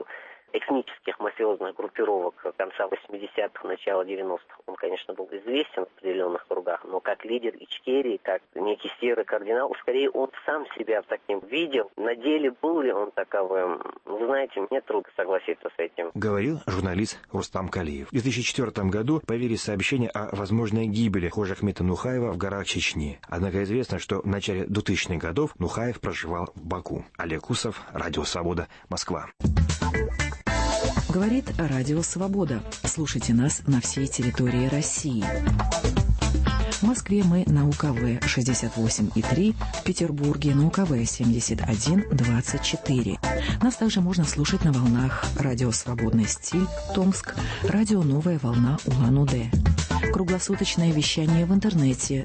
этнических мафиозных группировок конца 80-х, начала 90-х, он, конечно, был известен в определенных кругах, но как лидер Ичкерии, как некий серый кардинал, скорее он сам себя таким видел. На деле был ли он таковым? Вы знаете, мне трудно согласиться с этим. Говорил журналист Рустам Калиев. В 2004 году появились сообщения о возможной гибели Хожахмета Нухаева в горах Чечни. Однако известно, что в начале 2000-х годов Нухаев проживал в Баку. Олег Усов, Радио Свобода, Москва. Говорит Радио Свобода. Слушайте нас на всей территории России. В Москве мы на УКВ 68,3, в Петербурге на УКВ 71,24. Нас также можно слушать на волнах Радио Свободный стиль, Томск, Радио Новая волна Улан-Удэ. Круглосуточное вещание в интернете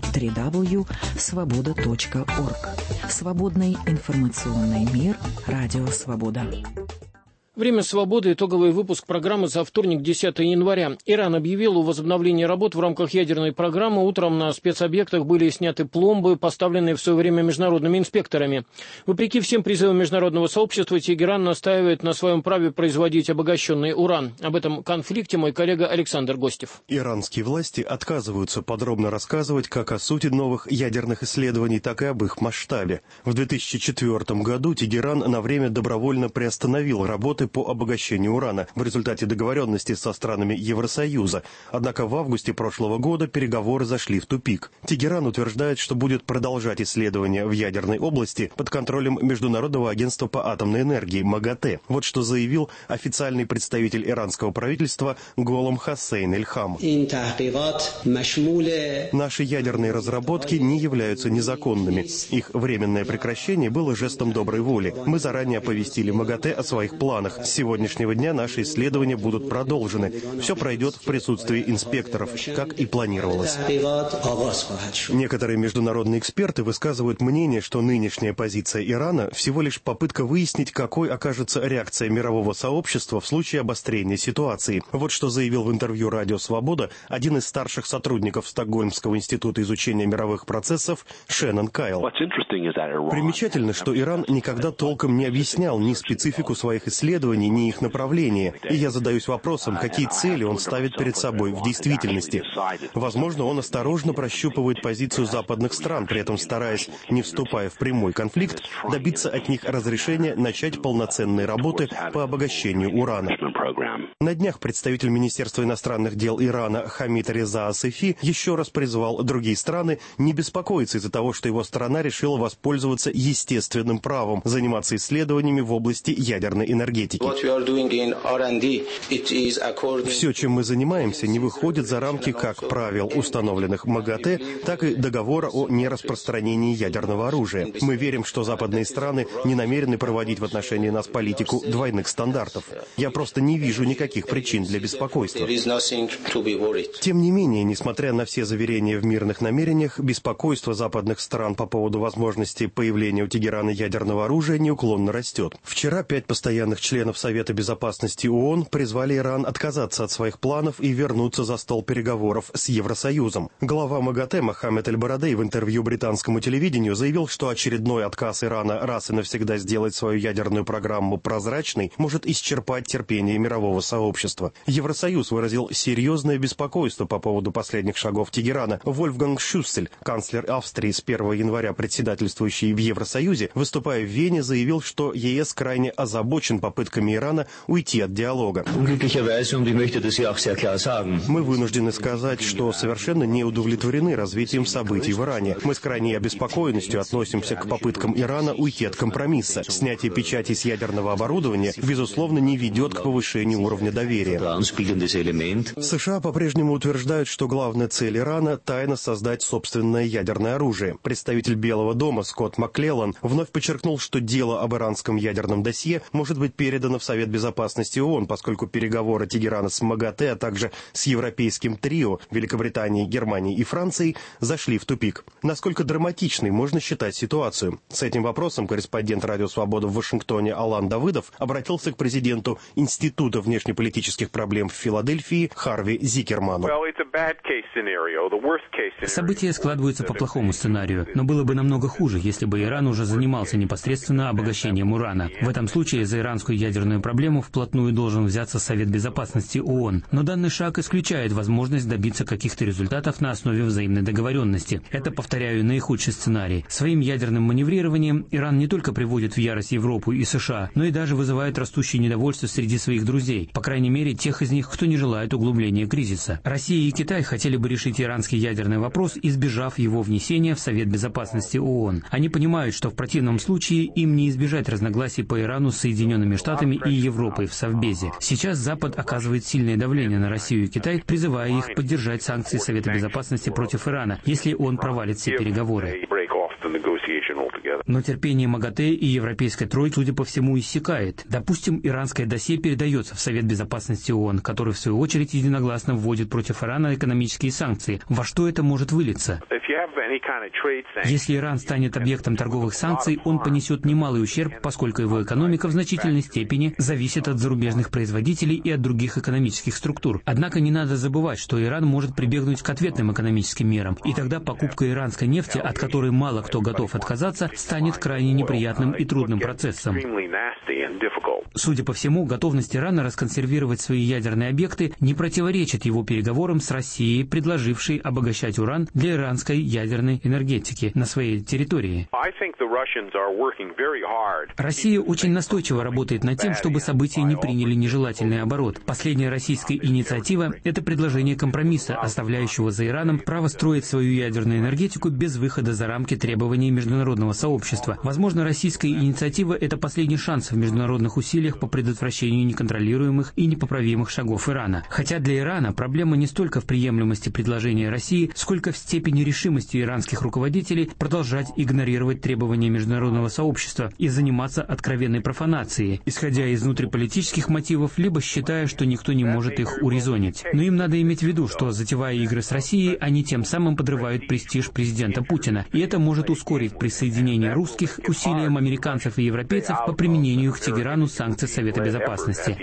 www.svoboda.org. Свободный информационный мир. Радио Свобода. Время свободы. Итоговый выпуск программы за вторник, 10 января. Иран объявил о возобновлении работ в рамках ядерной программы. Утром на спецобъектах были сняты пломбы, поставленные в свое время международными инспекторами. Вопреки всем призывам международного сообщества, Тегеран настаивает на своем праве производить обогащенный уран. Об этом конфликте мой коллега Александр Гостев. Иранские власти отказываются подробно рассказывать как о сути новых ядерных исследований, так и об их масштабе. В 2004 году Тегеран на время добровольно приостановил работы работы по обогащению урана в результате договоренности со странами Евросоюза. Однако в августе прошлого года переговоры зашли в тупик. Тегеран утверждает, что будет продолжать исследования в ядерной области под контролем Международного агентства по атомной энергии МАГАТЭ. Вот что заявил официальный представитель иранского правительства Голам Хосейн Эльхам. Наши ядерные разработки не являются незаконными. Их временное прекращение было жестом доброй воли. Мы заранее оповестили МАГАТЭ о своих планах. С сегодняшнего дня наши исследования будут продолжены. Все пройдет в присутствии инспекторов, как и планировалось. Некоторые международные эксперты высказывают мнение, что нынешняя позиция Ирана всего лишь попытка выяснить, какой окажется реакция мирового сообщества в случае обострения ситуации. Вот что заявил в интервью «Радио Свобода» один из старших сотрудников Стокгольмского института изучения мировых процессов Шеннон Кайл. Примечательно, что Иран никогда толком не объяснял ни специфику своих исследований, ни их направление. И я задаюсь вопросом, какие цели он ставит перед собой в действительности. Возможно, он осторожно прощупывает позицию западных стран, при этом стараясь, не вступая в прямой конфликт, добиться от них разрешения начать полноценные работы по обогащению урана. На днях представитель Министерства иностранных дел Ирана Хамид Реза Асефи еще раз призвал другие страны не беспокоиться из-за того, что его страна решила воспользоваться естественным правом заниматься исследованиями в области ядерной энергетики. Все, чем мы занимаемся, не выходит за рамки как правил, установленных МАГАТЭ, так и договора о нераспространении ядерного оружия. Мы верим, что западные страны не намерены проводить в отношении нас политику двойных стандартов. Я просто не вижу никаких причин для беспокойства. Тем не менее, несмотря на все заверения в мирных намерениях, беспокойство западных стран по поводу возможности появления у Тегерана ядерного оружия неуклонно растет. Вчера 5 постоянных членов Совета Безопасности ООН призвали Иран отказаться от своих планов и вернуться за стол переговоров с Евросоюзом. Глава МАГАТЭ Мохаммед Эль-Барадей в интервью британскому телевидению заявил, что очередной отказ Ирана раз и навсегда сделать свою ядерную программу прозрачной может исчерпать терпение мирового сообщества. Евросоюз выразил серьезное беспокойство по поводу последних шагов Тегерана. Вольфганг Шюссель, канцлер Австрии с 1 января председательствующий в Евросоюзе, выступая в Вене, заявил, что ЕС крайне озабочен попытками Ирана уйти от диалога. Мы вынуждены сказать, что совершенно не удовлетворены развитием событий в Иране. Мы с крайней обеспокоенностью относимся к попыткам Ирана уйти от компромисса. Снятие печати с ядерного оборудования, безусловно, не ведет к повышению уровня доверия. США по-прежнему утверждают, что главная цель Ирана – тайно создать собственное ядерное оружие. Представитель Белого дома Скотт Макклеллан вновь подчеркнул, что дело об иранском ядерном досье может быть передано в Совет Безопасности ООН, поскольку переговоры Тегерана с МАГАТЭ, а также с европейским трио Великобританией, Германией и Францией зашли в тупик. Насколько драматичной можно считать ситуацию? С этим вопросом корреспондент «Радио Свобода» в Вашингтоне Алан Давыдов обратился к президенту Института внешнеполитических проблем в Филадельфии Харви Зикерману. События складываются по плохому сценарию, но было бы намного хуже, если бы Иран уже занимался непосредственно обогащением урана. В этом случае за иранскую ядерную проблему вплотную должен взяться Совет Безопасности ООН. Но данный шаг исключает возможность добиться каких-то результатов на основе взаимной договоренности. Это, повторяю, наихудший сценарий. Своим ядерным маневрированием Иран не только приводит в ярость Европу и США, но и даже вызывает растущее недовольство среди своих друзей, по крайней мере, тех из них, кто не желает углубления кризиса. Россия и Китай хотели бы решить иранский ядерный вопрос, избежав его внесения в Совет Безопасности ООН. Они понимают, что в противном случае им не избежать разногласий по Ирану с Соединенными Штатами и Европой в Совбезе. Сейчас Запад оказывает сильное давление на Россию и Китай, призывая их поддержать санкции Совета Безопасности против Ирана, если он провалит все переговоры. Но терпение МАГАТЭ и европейской тройки, судя по всему, иссякает. Допустим, иранское досье передается в Совет Безопасности ООН, который, в свою очередь, единогласно вводит против Ирана экономические санкции. Во что это может вылиться? Если Иран станет объектом торговых санкций, он понесет немалый ущерб, поскольку его экономика в значительной степени зависит от зарубежных производителей и от других экономических структур. Однако не надо забывать, что Иран может прибегнуть к ответным экономическим мерам, и тогда покупка иранской нефти, от которой мало кто кто готов отказаться, станет крайне неприятным и трудным процессом. Судя по всему, готовность Ирана расконсервировать свои ядерные объекты не противоречит его переговорам с Россией, предложившей обогащать уран для иранской ядерной энергетики на своей территории. Россия очень настойчиво работает над тем, чтобы события не приняли нежелательный оборот. Последняя российская инициатива – это предложение компромисса, оставляющего за Ираном право строить свою ядерную энергетику без выхода за рамки требований международного сообщества. Возможно, российская инициатива – это последний шанс в международных усилиях по предотвращению неконтролируемых и непоправимых шагов Ирана. Хотя для Ирана проблема не столько в приемлемости предложения России, сколько в степени решимости иранских руководителей продолжать игнорировать требования международного сообщества и заниматься откровенной профанацией, исходя из внутриполитических мотивов, либо считая, что никто не может их урезонить. Но им надо иметь в виду, что, затевая игры с Россией, они тем самым подрывают престиж президента Путина, и это может ускорить присоединение русских к усилиям американцев и европейцев по применению к Тегерану санкций Совета Безопасности,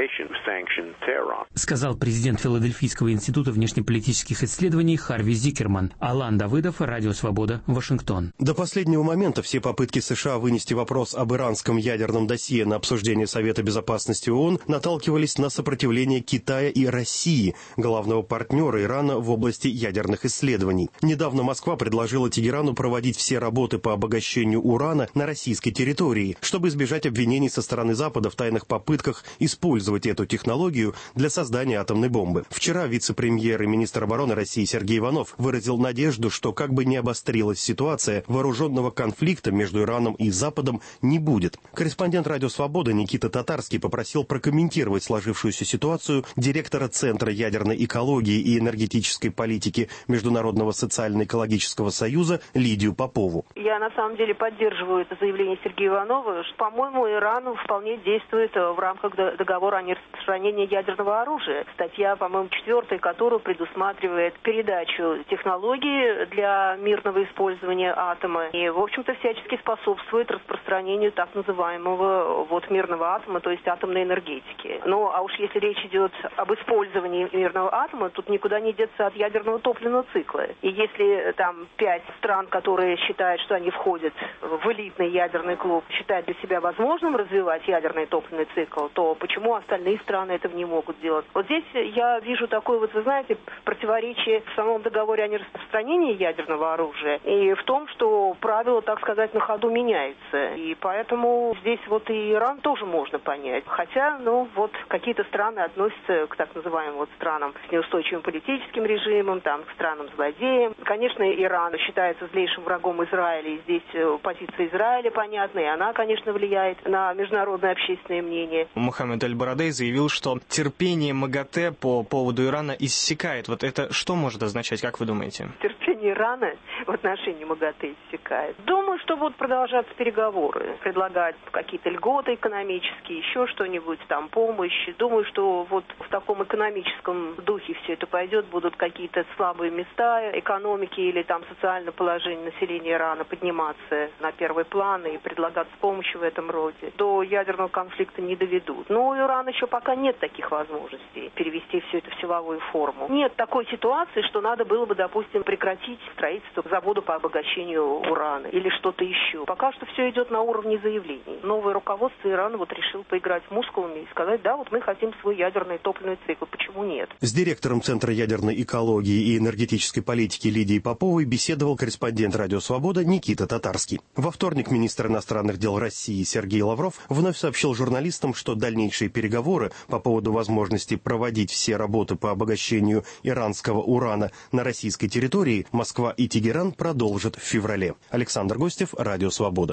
сказал президент Филадельфийского института внешнеполитических исследований Харви Зикерман. Алан Давыдов, Радио Свобода, Вашингтон. До последнего момента все попытки США вынести вопрос об иранском ядерном досье на обсуждение Совета Безопасности ООН наталкивались на сопротивление Китая и России, главного партнера Ирана в области ядерных исследований. Недавно Москва предложила Тегерану проводить все работы по обогащению урана на российской территории, чтобы избежать обвинений со стороны Запада в тайных попытках использовать эту технологию для создания атомной бомбы. Вчера вице-премьер и министр обороны России Сергей Иванов выразил надежду, что как бы ни обострилась ситуация, вооруженного конфликта между Ираном и Западом не будет. Корреспондент Радио Свобода Никита Татарский попросил прокомментировать сложившуюся ситуацию директора Центра ядерной экологии и энергетической политики Международного социально-экологического союза Лидию Попову. Я на самом деле поддерживаю это заявление Сергея Иванова, что, по-моему, Иран вполне действует в рамках договора о нераспространении ядерного оружия. Статья, по-моему, 4, которая предусматривает передачу технологий для мирного использования атома и, в общем-то, всячески способствует распространению так называемого мирного атома, то есть атомной энергетики. Ну, а уж если речь идет об использовании мирного атома, тут никуда не деться от ядерного топливного цикла. И если там 5 стран, которые считают, что они входят в элитный ядерный клуб, считают для себя возможным развивать ядерный топливный цикл, то почему остальные страны этого не могут делать? Вот здесь я вижу такое, вы знаете, противоречие в самом договоре о нераспространении ядерного оружия и в том, что правила, так сказать, на ходу меняются. И поэтому здесь и Иран тоже можно понять. Хотя, какие-то страны относятся к так называемым странам с неустойчивым политическим режимом, к странам-злодеям. Конечно, Иран считается злейшим врагом Израиля, и здесь позиция Израиля понятна, и она, конечно, влияет на международное общественное мнение. Мохаммед Аль-Барадей заявил, что терпение МАГАТЭ по поводу Ирана иссякает. Вот это что может означать, как вы думаете? Терпение Ирана в отношении МАГАТЭ иссякает. Думаю, что будут продолжаться переговоры, предлагать какие-то льготы экономические, еще что-нибудь, помощь. Думаю, что в таком экономическом духе все это пойдет, будут какие-то слабые места экономики или социальное положение населения Ирана подниматься на первый план и предлагаться помощь в этом роде. До ядерного конфликта не доведут. Но у Ирана еще пока нет таких возможностей перевести все это в силовую форму. Нет такой ситуации, что надо было бы, допустим, прекратить строительство завода по обогащению урана или что-то еще. Пока что все идет на уровне заявлений. Новое руководство Ирана решило поиграть мускулами и сказать, да, мы хотим свой ядерный топливный цикл. Почему нет? С директором Центра ядерной экологии и энергетической политики Лидией Поповой беседовал корреспондент Радио Свобода Никита Татарский. Во вторник министр иностранных дел России Сергей Лавров вновь сообщил журналистам, что дальнейшие переговоры по поводу возможности проводить все работы по обогащению иранского урана на российской территории Москва и Тегеран продолжат в феврале. Александр Гостев, Радио Свобода.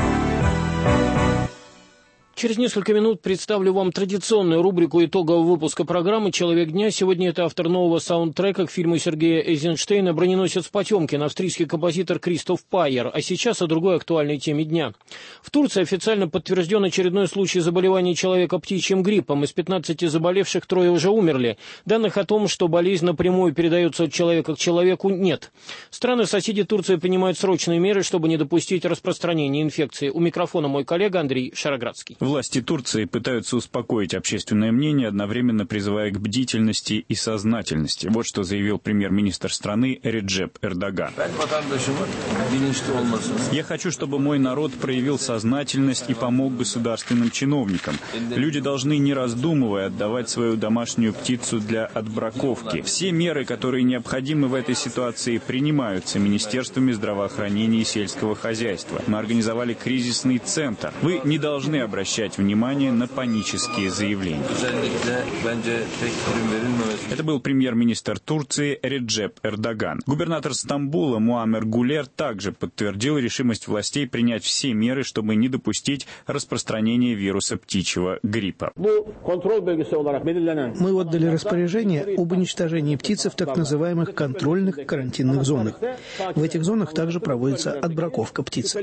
Через несколько минут представлю вам традиционную рубрику итогового выпуска программы «Человек дня». Сегодня это автор нового саундтрека к фильму Сергея Эйзенштейна «Броненосец Потемкин», австрийский композитор Кристоф Пайер. А сейчас о другой актуальной теме дня. В Турции официально подтвержден очередной случай заболевания человека птичьим гриппом. Из 15 заболевших 3 уже умерли. Данных о том, что болезнь напрямую передается от человека к человеку, нет. Страны-соседи Турции принимают срочные меры, чтобы не допустить распространения инфекции. У микрофона мой коллега Андрей Шароградский. В Власти Турции пытаются успокоить общественное мнение, одновременно призывая к бдительности и сознательности. Вот что заявил премьер-министр страны Реджеп Эрдоган. «Я хочу, чтобы мой народ проявил сознательность и помог государственным чиновникам. Люди должны, не раздумывая, отдавать свою домашнюю птицу для отбраковки. Все меры, которые необходимы в этой ситуации, принимаются министерствами здравоохранения и сельского хозяйства. Мы организовали кризисный центр. Вы не должны обращать внимание на панические заявления». Это был премьер-министр Турции Реджеп Эрдоган. Губернатор Стамбула Муаммер Гулер также подтвердил решимость властей принять все меры, чтобы не допустить распространения вируса птичьего гриппа. Мы отдали распоряжение об уничтожении птицы в так называемых контрольных карантинных зонах. В этих зонах также проводится отбраковка птиц.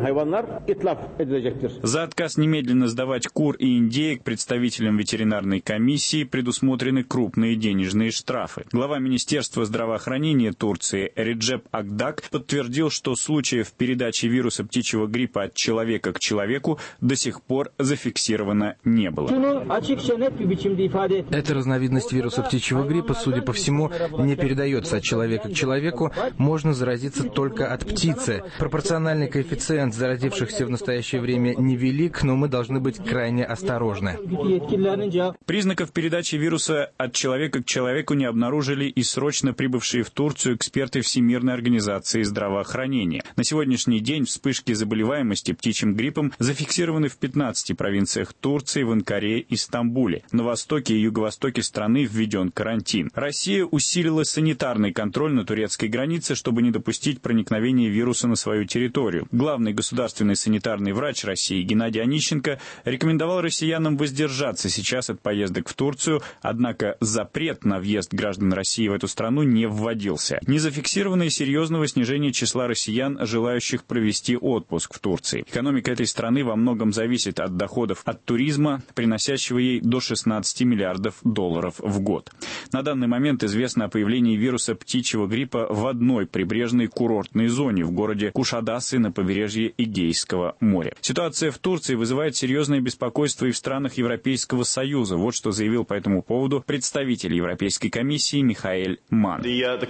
За отказ немедленно сдавать кур и индеек представителям ветеринарной комиссии предусмотрены крупные денежные штрафы. Глава Министерства здравоохранения Турции Реджеп Акдак подтвердил, что случаев передачи вируса птичьего гриппа от человека к человеку до сих пор зафиксировано не было. Эта разновидность вируса птичьего гриппа, судя по всему, не передается от человека к человеку, можно заразиться только от птицы. Пропорциональный коэффициент заразившихся в настоящее время невелик, но мы должны быть крайне осторожны. Признаков передачи вируса от человека к человеку не обнаружили и срочно прибывшие в Турцию эксперты Всемирной организации здравоохранения. На сегодняшний день вспышки заболеваемости птичьим гриппом зафиксированы в 15 провинциях Турции, в Анкаре и Стамбуле. На востоке и юго-востоке страны введен карантин. Россия усилила санитарный контроль на турецкой границе, чтобы не допустить проникновения вируса на свою территорию. Главный государственный санитарный врач России Геннадий Онищенко рекомендовал россиянам воздержаться сейчас от поездок в Турцию, однако запрет на въезд граждан России в эту страну не вводился. Не зафиксировано и серьезного снижения числа россиян, желающих провести отпуск в Турции. Экономика этой страны во многом зависит от доходов от туризма, приносящего ей до 16 миллиардов долларов в год. На данный момент известно о появлении вируса птичьего гриппа в одной прибрежной курортной зоне в городе Кушадасы на побережье Эгейского моря. Ситуация в Турции вызывает серьезное беспокойство и в странах Европейского Союза. Вот что заявил по этому поводу представитель Европейской комиссии Михаэль Ман.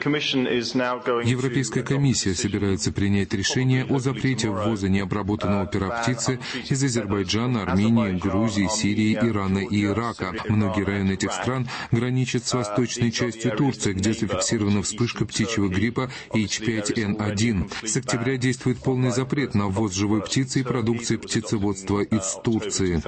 Европейская комиссия собирается принять решение о запрете ввоза необработанного пера птицы из Азербайджана, Армении, Грузии, Сирии, Ирана и Ирака. Многие районы этих стран граничат с восточной частью Турции, где зафиксирована вспышка птичьего гриппа H5N1. С октября действует полный запрет на ввоз живой птицы и продукции птицеводства из Турции.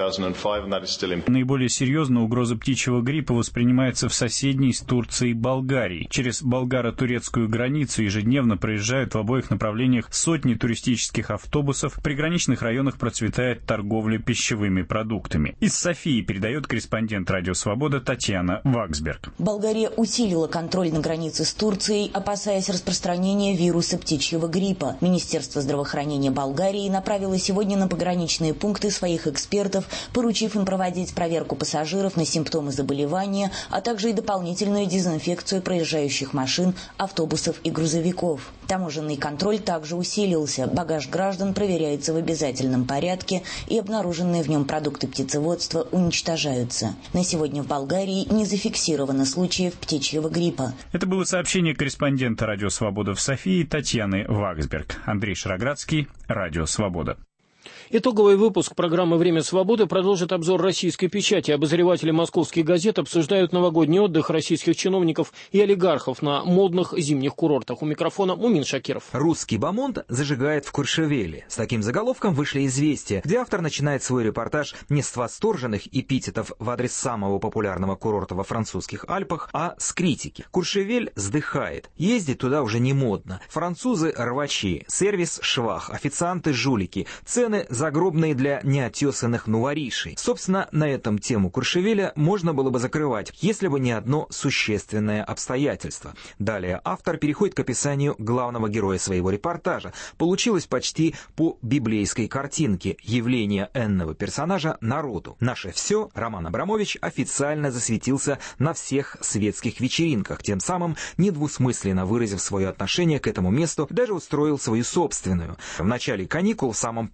Наиболее серьезно угроза птичьего гриппа воспринимается в соседней с Турцией Болгарии. Через болгаро-турецкую границу ежедневно проезжают в обоих направлениях сотни туристических автобусов. В приграничных районах процветает торговля пищевыми продуктами. Из Софии передает корреспондент «Радио Свобода» Татьяна Ваксберг. Болгария усилила контроль на границе с Турцией, опасаясь распространения вируса птичьего гриппа. Министерство здравоохранения Болгарии направило сегодня на пограничные пункты своих экспертов, поручив им проводить проверку пассажиров на симптомы заболевания, а также и дополнительную дезинфекцию проезжающих машин, автобусов и грузовиков. Таможенный контроль также усилился. Багаж граждан проверяется в обязательном порядке, и обнаруженные в нем продукты птицеводства уничтожаются. На сегодня в Болгарии не зафиксировано случаев птичьего гриппа. Это было сообщение корреспондента «Радио Свобода» в Софии Татьяны Ваксберг. Андрей Шароградский, «Радио Свобода». Итоговый выпуск программы «Время свободы» продолжит обзор российской печати. Обозреватели московских газет обсуждают новогодний отдых российских чиновников и олигархов на модных зимних курортах. У микрофона Мумин Шакиров. Русский бомонд зажигает в Куршевеле. С таким заголовком вышли «Известия», где автор начинает свой репортаж не с восторженных эпитетов в адрес самого популярного курорта во французских Альпах, а с критики. Куршевель сдыхает. Ездить туда уже не модно. Французы – рвачи, сервис – швах, официанты – жулики, цены загробные для неотесанных нуворишей. Собственно, на этом тему Куршевеля можно было бы закрывать, если бы не одно существенное обстоятельство. Далее автор переходит к описанию главного героя своего репортажа. Получилось почти по библейской картинке явление энного персонажа народу. Наше все, Роман Абрамович, официально засветился на всех светских вечеринках, тем самым недвусмысленно выразив свое отношение к этому месту, даже устроил свою собственную. В начале каникул в самом пафосном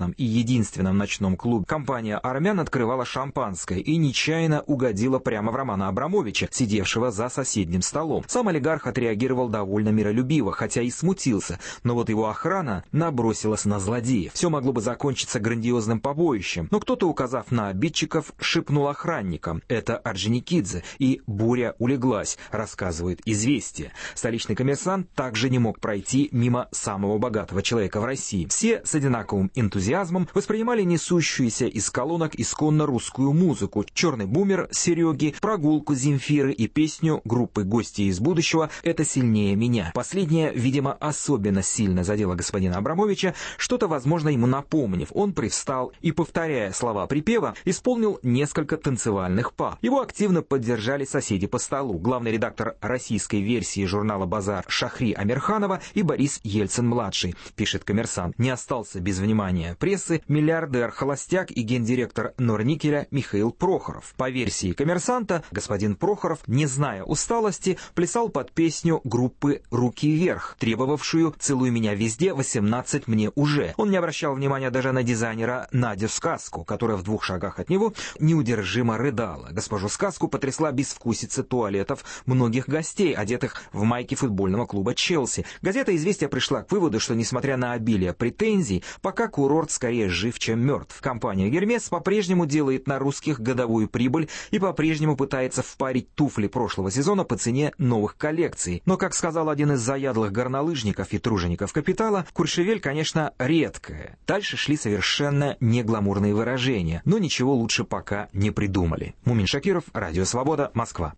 главном и единственном ночном клубе компания армян открывала шампанское и нечаянно угодила прямо в Романа Абрамовича, сидевшего за соседним столом. Сам олигарх отреагировал довольно миролюбиво, хотя и смутился, но вот его охрана набросилась на злодеев. Все могло бы закончиться грандиозным побоищем, но кто-то, указав на обидчиков, шепнул охранникам: «Это Орджоникидзе», и буря улеглась, рассказывает «Известия». Столичный коммерсант также не мог пройти мимо самого богатого человека в России. Все с одинаковым энтузиазмом воспринимали несущуюся из колонок исконно русскую музыку: «Черный бумер» Сереги, «Прогулку» Земфиры и песню группы «Гости из будущего» «Это сильнее меня». Последняя, видимо, особенно сильно задела господина Абрамовича, что-то, возможно, ему напомнив. Он привстал и, повторяя слова припева, исполнил несколько танцевальных па. Его активно поддержали соседи по столу: главный редактор российской версии журнала «Базар» Шахри Амирханова и Борис Ельцин-младший, пишет «Коммерсант». Не остался без внимания прессы миллиардер, холостяк и гендиректор Норникеля Михаил Прохоров. По версии «Коммерсанта», господин Прохоров, не зная усталости, плясал под песню группы «Руки вверх», требовавшую «Целуй меня везде, 18 мне уже». Он не обращал внимания даже на дизайнера Надю Сказку, которая в 2 шагах от него неудержимо рыдала. Госпожу Сказку потрясла безвкусица туалетов многих гостей, одетых в майки футбольного клуба «Челси». Газета «Известия» пришла к выводу, что, несмотря на обилие претензий, пока курорт скорее жив, чем мертв. Компания «Гермес» по-прежнему делает на русских годовую прибыль и по-прежнему пытается впарить туфли прошлого сезона по цене новых коллекций. Но, как сказал один из заядлых горнолыжников и тружеников «Капитала», Куршевель, конечно, редкая. Дальше шли совершенно негламурные выражения, но ничего лучше пока не придумали. Мумин Шакиров, Радио Свобода, Москва.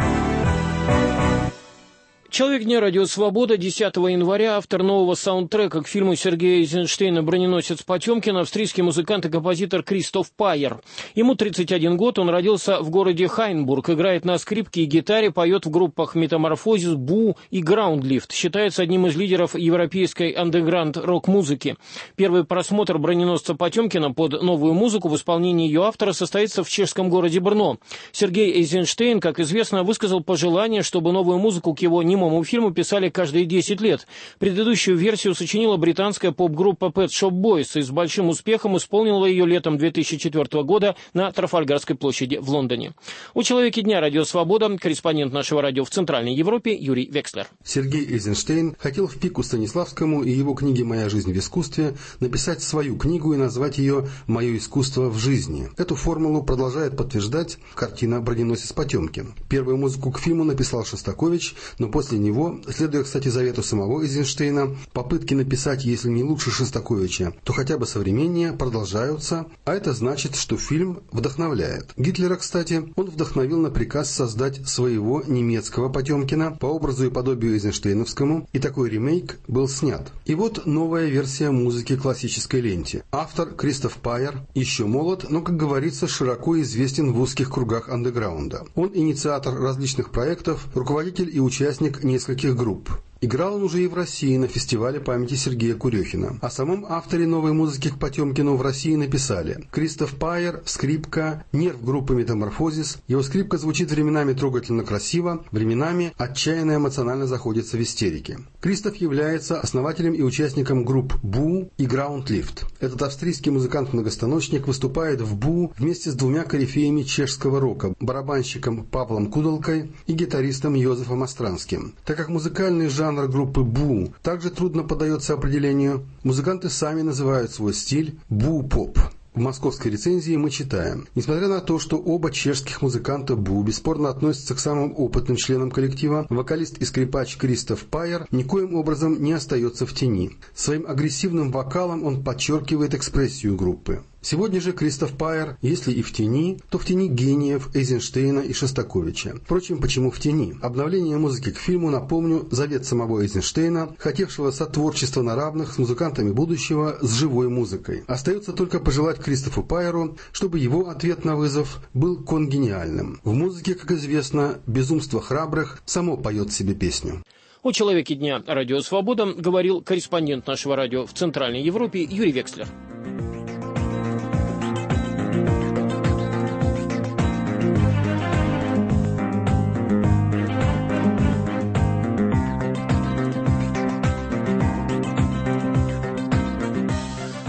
Человек дня «Радио Свобода», 10 января, автор нового саундтрека к фильму Сергея Эйзенштейна «Броненосец Потемкин», австрийский музыкант и композитор Кристоф Пайер. Ему 31 год, он родился в городе Хайнбург, играет на скрипке и гитаре, поет в группах «Метаморфозис», «Бу» и «Граундлифт». Считается одним из лидеров европейской андеграунд-рок-музыки. Первый просмотр «Броненосца Потемкина» под новую музыку в исполнении ее автора состоится в чешском городе Брно. Сергей Эйзенштейн, как известно, высказал пожелание, чтобы новую музыку к его немому фильму писали каждые 10 лет. Предыдущую версию сочинила британская поп-группа Pet Shop Boys и с большим успехом исполнила ее летом 2004 года на Трафальгарской площади в Лондоне. У «Человеке дня» «Радио Свобода» корреспондент нашего радио в Центральной Европе Юрий Векслер. Сергей Эйзенштейн хотел в пику Станиславскому и его книге «Моя жизнь в искусстве» написать свою книгу и назвать ее «Мое искусство в жизни». Эту формулу продолжает подтверждать картина «Броненосец Потемкин». Первую музыку к фильму написал Шостакович, но после него, следуя, кстати, завету самого Эйзенштейна, попытки написать, если не лучше Шостаковича, то хотя бы современнее, продолжаются, а это значит, что фильм вдохновляет. Гитлера, кстати, он вдохновил на приказ создать своего немецкого Потемкина по образу и подобию Эйзенштейновскому, и такой ремейк был снят. И вот новая версия музыки классической ленте. Автор Кристоф Пайер еще молод, но, как говорится, широко известен в узких кругах андеграунда. Он инициатор различных проектов, руководитель и участник нескольких групп. Играл он уже и в России на фестивале памяти Сергея Курехина. О самом авторе новой музыки к Потемкину в России написали: Кристоф Пайер, скрипка, нерв группы «Метаморфозис». Его скрипка звучит временами трогательно красиво, временами отчаянно эмоционально заходится в истерике. Кристоф является основателем и участником групп «Бу» и «Граундлифт». Этот австрийский музыкант-многостаночник выступает в «Бу» вместе с 2 корифеями чешского рока – барабанщиком Павлом Кудалкой и гитаристом Йозефом Остранским. Так как музыкальный жанр группы «Бу» также трудно поддается определению, музыканты сами называют свой стиль «бу-поп». В московской рецензии мы читаем: несмотря на то, что оба чешских музыканта «Бу» бесспорно относятся к самым опытным членам коллектива, вокалист и скрипач Кристоф Пайер никоим образом не остается в тени. Своим агрессивным вокалом он подчеркивает экспрессию группы. Сегодня же Кристоф Пайер, если и в тени, то в тени гениев Эйзенштейна и Шостаковича. Впрочем, почему в тени? Обновление музыки к фильму, напомню, завет самого Эйзенштейна, хотевшего сотворчества на равных с музыкантами будущего с живой музыкой. Остается только пожелать Кристофу Пайеру, чтобы его ответ на вызов был конгениальным. В музыке, как известно, безумство храбрых само поет себе песню. О «Человеке дня» «Радио Свобода» говорил корреспондент нашего радио в Центральной Европе Юрий Векслер.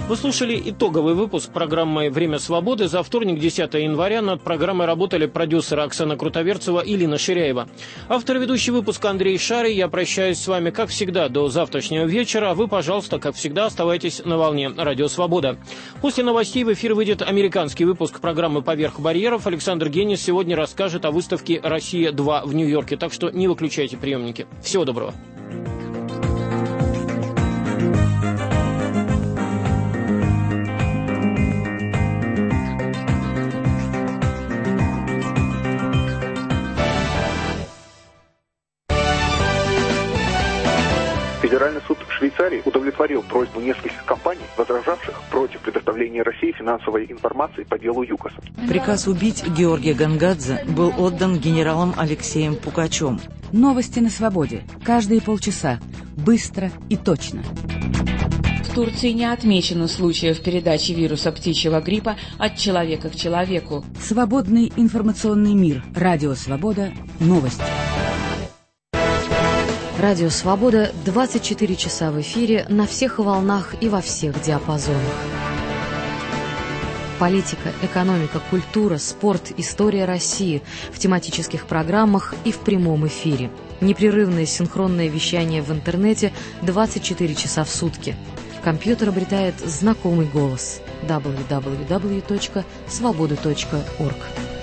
Вы слушали итоговый выпуск программы «Время свободы». За вторник, 10 января, над программой работали продюсеры Оксана Крутоверцева и Лина Ширяева. Автор и ведущий выпуска Андрей Шарий. Я прощаюсь с вами, как всегда, до завтрашнего вечера. А вы, пожалуйста, как всегда, оставайтесь на волне «Радио Свобода». После новостей в эфир выйдет американский выпуск программы «Поверх барьеров». Александр Генис сегодня расскажет о выставке «Россия-2» в Нью-Йорке. Так что не выключайте приемники. Всего доброго. Федеральный суд Швейцарии удовлетворил просьбу нескольких компаний, возражавших против предоставления России финансовой информации по делу ЮКОСа. Приказ убить Георгия Гангадзе был отдан генералом Алексеем Пукачем. Новости на свободе. Каждые полчаса. Быстро и точно. В Турции не отмечено случаев передачи вируса птичьего гриппа от человека к человеку. Свободный информационный мир. Радио Свобода. Новости. Радио «Свобода» 24 часа в эфире, на всех волнах и во всех диапазонах. Политика, экономика, культура, спорт, история России в тематических программах и в прямом эфире. Непрерывное синхронное вещание в интернете 24 часа в сутки. Компьютер обретает знакомый голос. www.svoboda.org